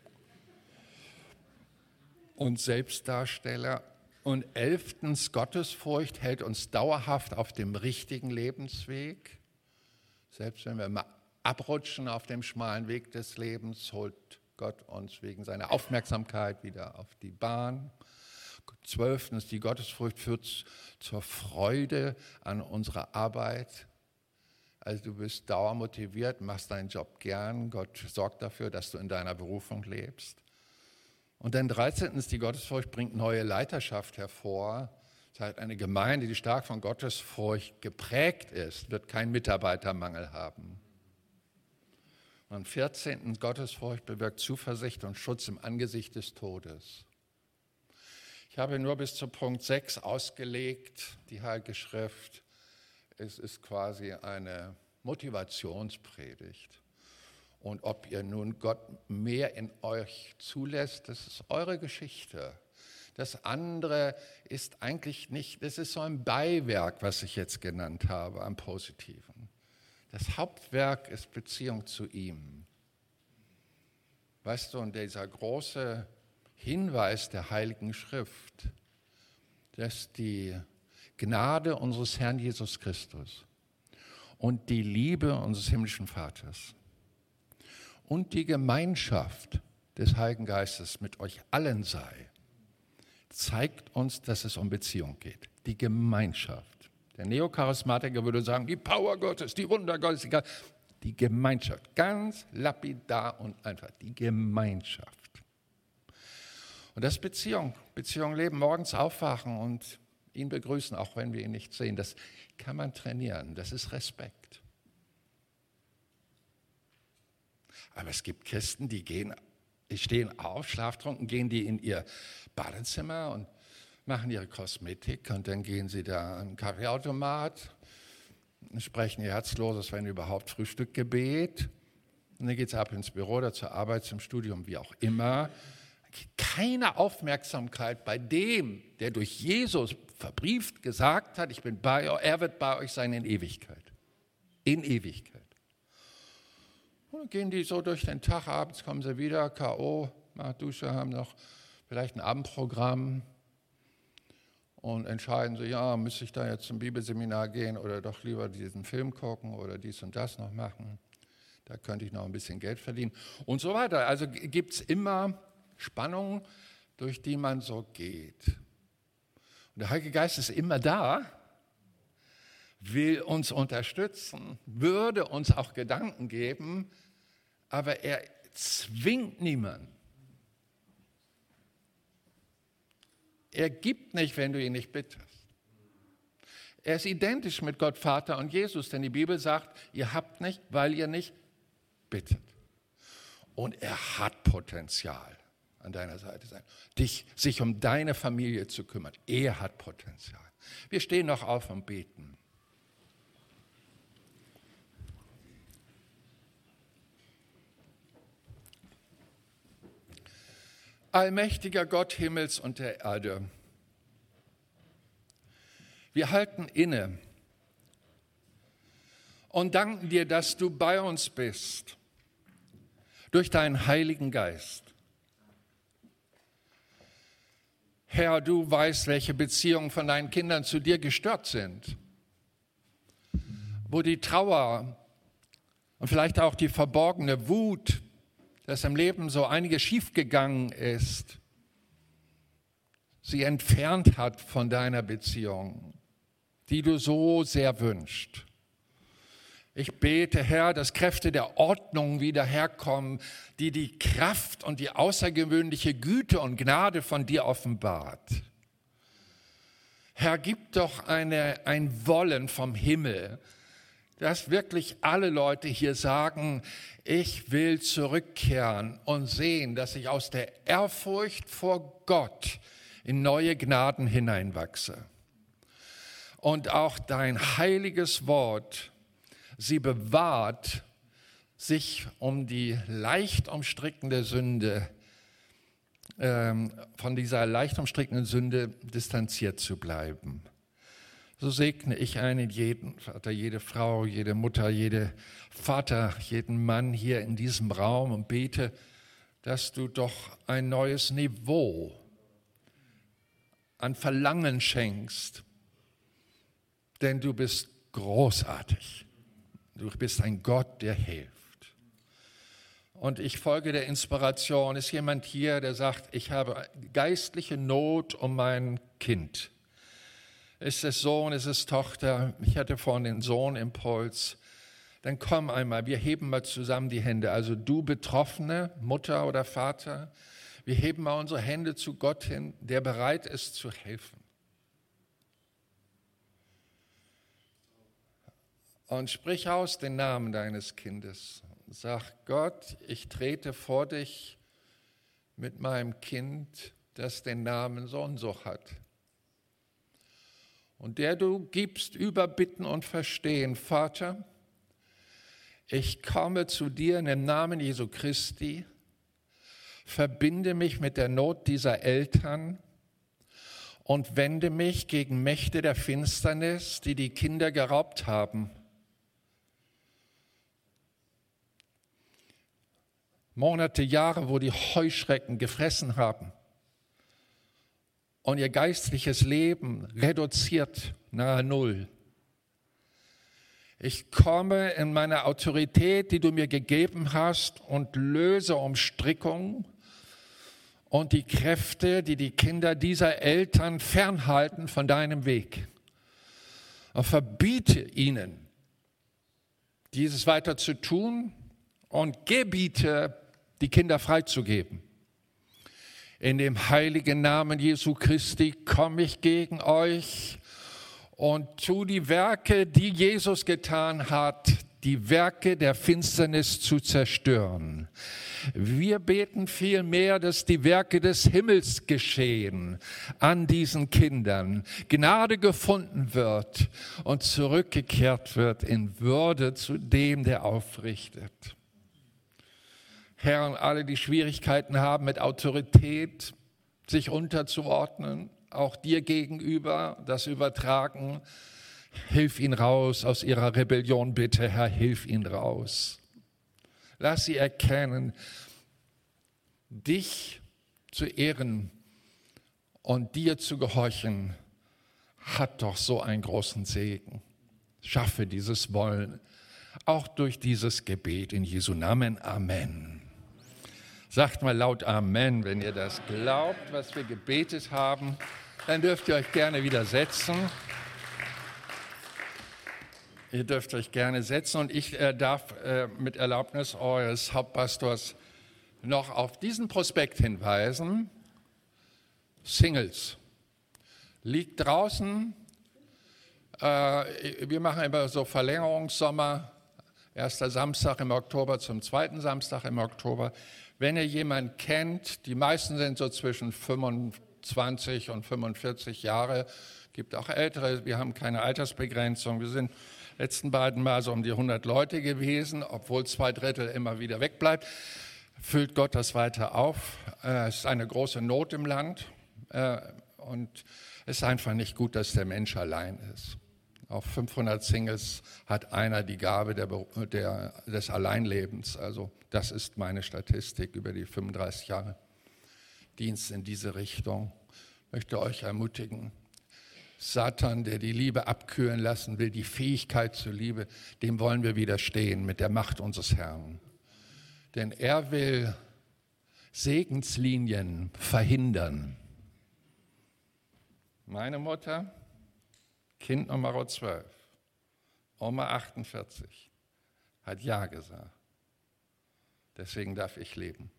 und Selbstdarsteller. Und 11. Gottesfurcht hält uns dauerhaft auf dem richtigen Lebensweg. Selbst wenn wir mal abrutschen auf dem schmalen Weg des Lebens, holt Gott uns wegen seiner Aufmerksamkeit wieder auf die Bahn. 12. Die Gottesfurcht führt zur Freude an unserer Arbeit. Also du bist dauermotiviert, machst deinen Job gern. Gott sorgt dafür, dass du in deiner Berufung lebst. Und dann 13. Die Gottesfurcht bringt neue Leiterschaft hervor. Das heißt, eine Gemeinde, die stark von Gottesfurcht geprägt ist, wird keinen Mitarbeitermangel haben. Und 14. Gottesfurcht bewirkt Zuversicht und Schutz im Angesicht des Todes. Ich habe nur bis zu Punkt 6 ausgelegt, die Heilige Schrift. Es ist quasi eine Motivationspredigt. Und ob ihr nun Gott mehr in euch zulässt, das ist eure Geschichte. Das andere ist eigentlich nicht, das ist so ein Beiwerk, was ich jetzt genannt habe, am Positiven. Das Hauptwerk ist Beziehung zu ihm. Weißt du, und dieser große Hinweis der Heiligen Schrift, dass die Gnade unseres Herrn Jesus Christus und die Liebe unseres himmlischen Vaters und die Gemeinschaft des Heiligen Geistes mit euch allen sei, zeigt uns, dass es um Beziehung geht. Die Gemeinschaft. Der Neocharismatiker würde sagen, die Power Gottes, die Wunder Gottes, die Gemeinschaft. Ganz lapidar und einfach. Die Gemeinschaft. Und das ist Beziehung. Beziehung leben, morgens aufwachen und ihn begrüßen, auch wenn wir ihn nicht sehen. Das kann man trainieren. Das ist Respekt. Aber es gibt Christen, die stehen auf, schlaftrunken, gehen die in ihr Badezimmer und machen ihre Kosmetik und dann gehen sie da an den Kaffeeautomat, sprechen ihr herzloses, wenn überhaupt, Frühstückgebet und dann geht es ab ins Büro oder zur Arbeit, zum Studium, wie auch immer. Keine Aufmerksamkeit bei dem, der durch Jesus verbrieft gesagt hat, ich bin bei euch, er wird bei euch sein in Ewigkeit. In Ewigkeit. Und dann gehen die so durch den Tag, abends kommen sie wieder, K.O., nach Dusche, haben noch vielleicht ein Abendprogramm und entscheiden so, ja, müsste ich da jetzt zum Bibelseminar gehen oder doch lieber diesen Film gucken oder dies und das noch machen. Da könnte ich noch ein bisschen Geld verdienen und so weiter. Also gibt es immer Spannungen, durch die man so geht. Und der Heilige Geist ist immer da, will uns unterstützen, würde uns auch Gedanken geben, aber er zwingt niemanden. Er gibt nicht, wenn du ihn nicht bittest. Er ist identisch mit Gott, Vater und Jesus, denn die Bibel sagt, ihr habt nicht, weil ihr nicht bittet. Und er hat Potenzial an deiner Seite sein, sich um deine Familie zu kümmern. Er hat Potenzial. Wir stehen noch auf und beten. Allmächtiger Gott Himmels und der Erde, wir halten inne und danken dir, dass du bei uns bist, durch deinen Heiligen Geist. Herr, du weißt, welche Beziehungen von deinen Kindern zu dir gestört sind, wo die Trauer und vielleicht auch die verborgene Wut, dass im Leben so einiges schiefgegangen ist, sie entfernt hat von deiner Beziehung, die du so sehr wünschst. Ich bete, Herr, dass Kräfte der Ordnung wieder herkommen, die die Kraft und die außergewöhnliche Güte und Gnade von dir offenbart. Herr, gib doch ein Wollen vom Himmel, dass wirklich alle Leute hier sagen, ich will zurückkehren und sehen, dass ich aus der Ehrfurcht vor Gott in neue Gnaden hineinwachse. Und auch dein heiliges Wort sie bewahrt, sich um die leicht umstrickende Sünde, von dieser leicht umstrickenden Sünde distanziert zu bleiben. So segne ich einen jeden Vater, jede Frau, jede Mutter, jede Vater, jeden Mann hier in diesem Raum und bete, dass du doch ein neues Niveau an Verlangen schenkst, denn du bist großartig. Du bist ein Gott, der hilft. Und ich folge der Inspiration. Ist jemand hier, der sagt, ich habe geistliche Not um mein Kind? Ist es Sohn, ist es Tochter? Ich hatte vorhin den Sohnimpuls. Dann komm einmal, wir heben mal zusammen die Hände. Also du Betroffene, Mutter oder Vater, wir heben mal unsere Hände zu Gott hin, der bereit ist zu helfen. Und sprich aus den Namen deines Kindes. Sag, Gott, ich trete vor dich mit meinem Kind, das den Namen so und so hat. Und der du gibst über Bitten und Verstehen. Vater, Ich komme zu dir in dem Namen Jesu Christi, verbinde mich mit der Not dieser Eltern und wende mich gegen Mächte der Finsternis, die die Kinder geraubt haben. Monate, Jahre, wo die Heuschrecken gefressen haben und ihr geistliches Leben reduziert nahe Null. Ich komme in meine Autorität, die du mir gegeben hast, und löse Umstrickungen und die Kräfte, die die Kinder dieser Eltern fernhalten von deinem Weg. Und verbiete ihnen, dieses weiter zu tun und gebiete, die Kinder freizugeben. In dem heiligen Namen Jesu Christi komme ich gegen euch und tu die Werke, die Jesus getan hat, die Werke der Finsternis zu zerstören. Wir beten vielmehr, dass die Werke des Himmels geschehen an diesen Kindern, Gnade gefunden wird und zurückgekehrt wird in Würde zu dem, der aufrichtet. Herr, und alle, die Schwierigkeiten haben, mit Autorität sich unterzuordnen, auch dir gegenüber, das Übertragen, hilf ihnen raus aus ihrer Rebellion, bitte, Herr, hilf ihnen raus. Lass sie erkennen, dich zu ehren und dir zu gehorchen, hat doch so einen großen Segen. Schaffe dieses Wollen, auch durch dieses Gebet in Jesu Namen. Amen. Sagt mal laut Amen, wenn ihr das glaubt, was wir gebetet haben. Dann dürft ihr euch gerne wieder setzen. Ihr dürft euch gerne setzen und ich darf mit Erlaubnis eures Hauptpastors noch auf diesen Prospekt hinweisen. Singles. Liegt draußen. Wir machen immer so Verlängerungssommer. Erster Samstag im Oktober zum zweiten Samstag im Oktober. Wenn ihr jemanden kennt, die meisten sind so zwischen 25 und 45 Jahre, gibt auch Ältere, wir haben keine Altersbegrenzung. Wir sind letzten beiden Mal so um die 100 Leute gewesen, obwohl 2/3 immer wieder wegbleibt. Füllt Gott das weiter auf. Es ist eine große Not im Land und es ist einfach nicht gut, dass der Mensch allein ist. Auf 500 Singles hat einer die Gabe des Alleinlebens. Also das ist meine Statistik über die 35 Jahre Dienst in diese Richtung. Ich möchte euch ermutigen, Satan, der die Liebe abkühlen lassen will, die Fähigkeit zur Liebe, dem wollen wir widerstehen mit der Macht unseres Herrn. Denn er will Segenslinien verhindern. Meine Mutter, Kind Nummer 12, Oma 48, hat Ja gesagt. Deswegen darf ich leben.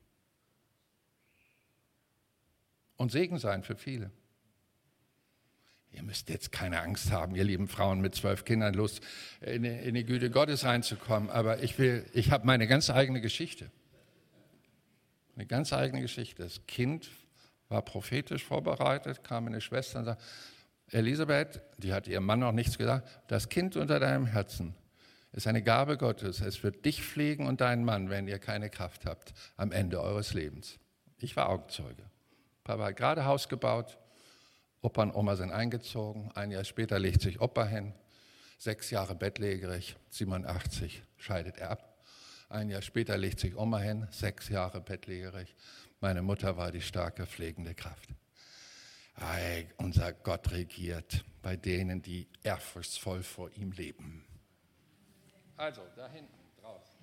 Und Segen sein für viele. Ihr müsst jetzt keine Angst haben, ihr lieben Frauen mit 12 Kindern, Lust in die Güte Gottes reinzukommen. Aber ich habe meine ganz eigene Geschichte. Eine ganz eigene Geschichte. Das Kind war prophetisch vorbereitet, kam eine Schwester und sagte, Elisabeth, die hat ihrem Mann noch nichts gesagt, das Kind unter deinem Herzen ist eine Gabe Gottes. Es wird dich pflegen und deinen Mann, wenn ihr keine Kraft habt am Ende eures Lebens. Ich war Augenzeuge. Papa hat gerade Haus gebaut, Opa und Oma sind eingezogen. Ein Jahr später legt sich Opa hin, 6 Jahre bettlägerig, 87 scheidet er ab. Ein Jahr später legt sich Oma hin, 6 Jahre bettlägerig. Meine Mutter war die starke, pflegende Kraft. Unser Gott regiert bei denen, die ehrfurchtsvoll vor ihm leben. Also, da hinten draußen.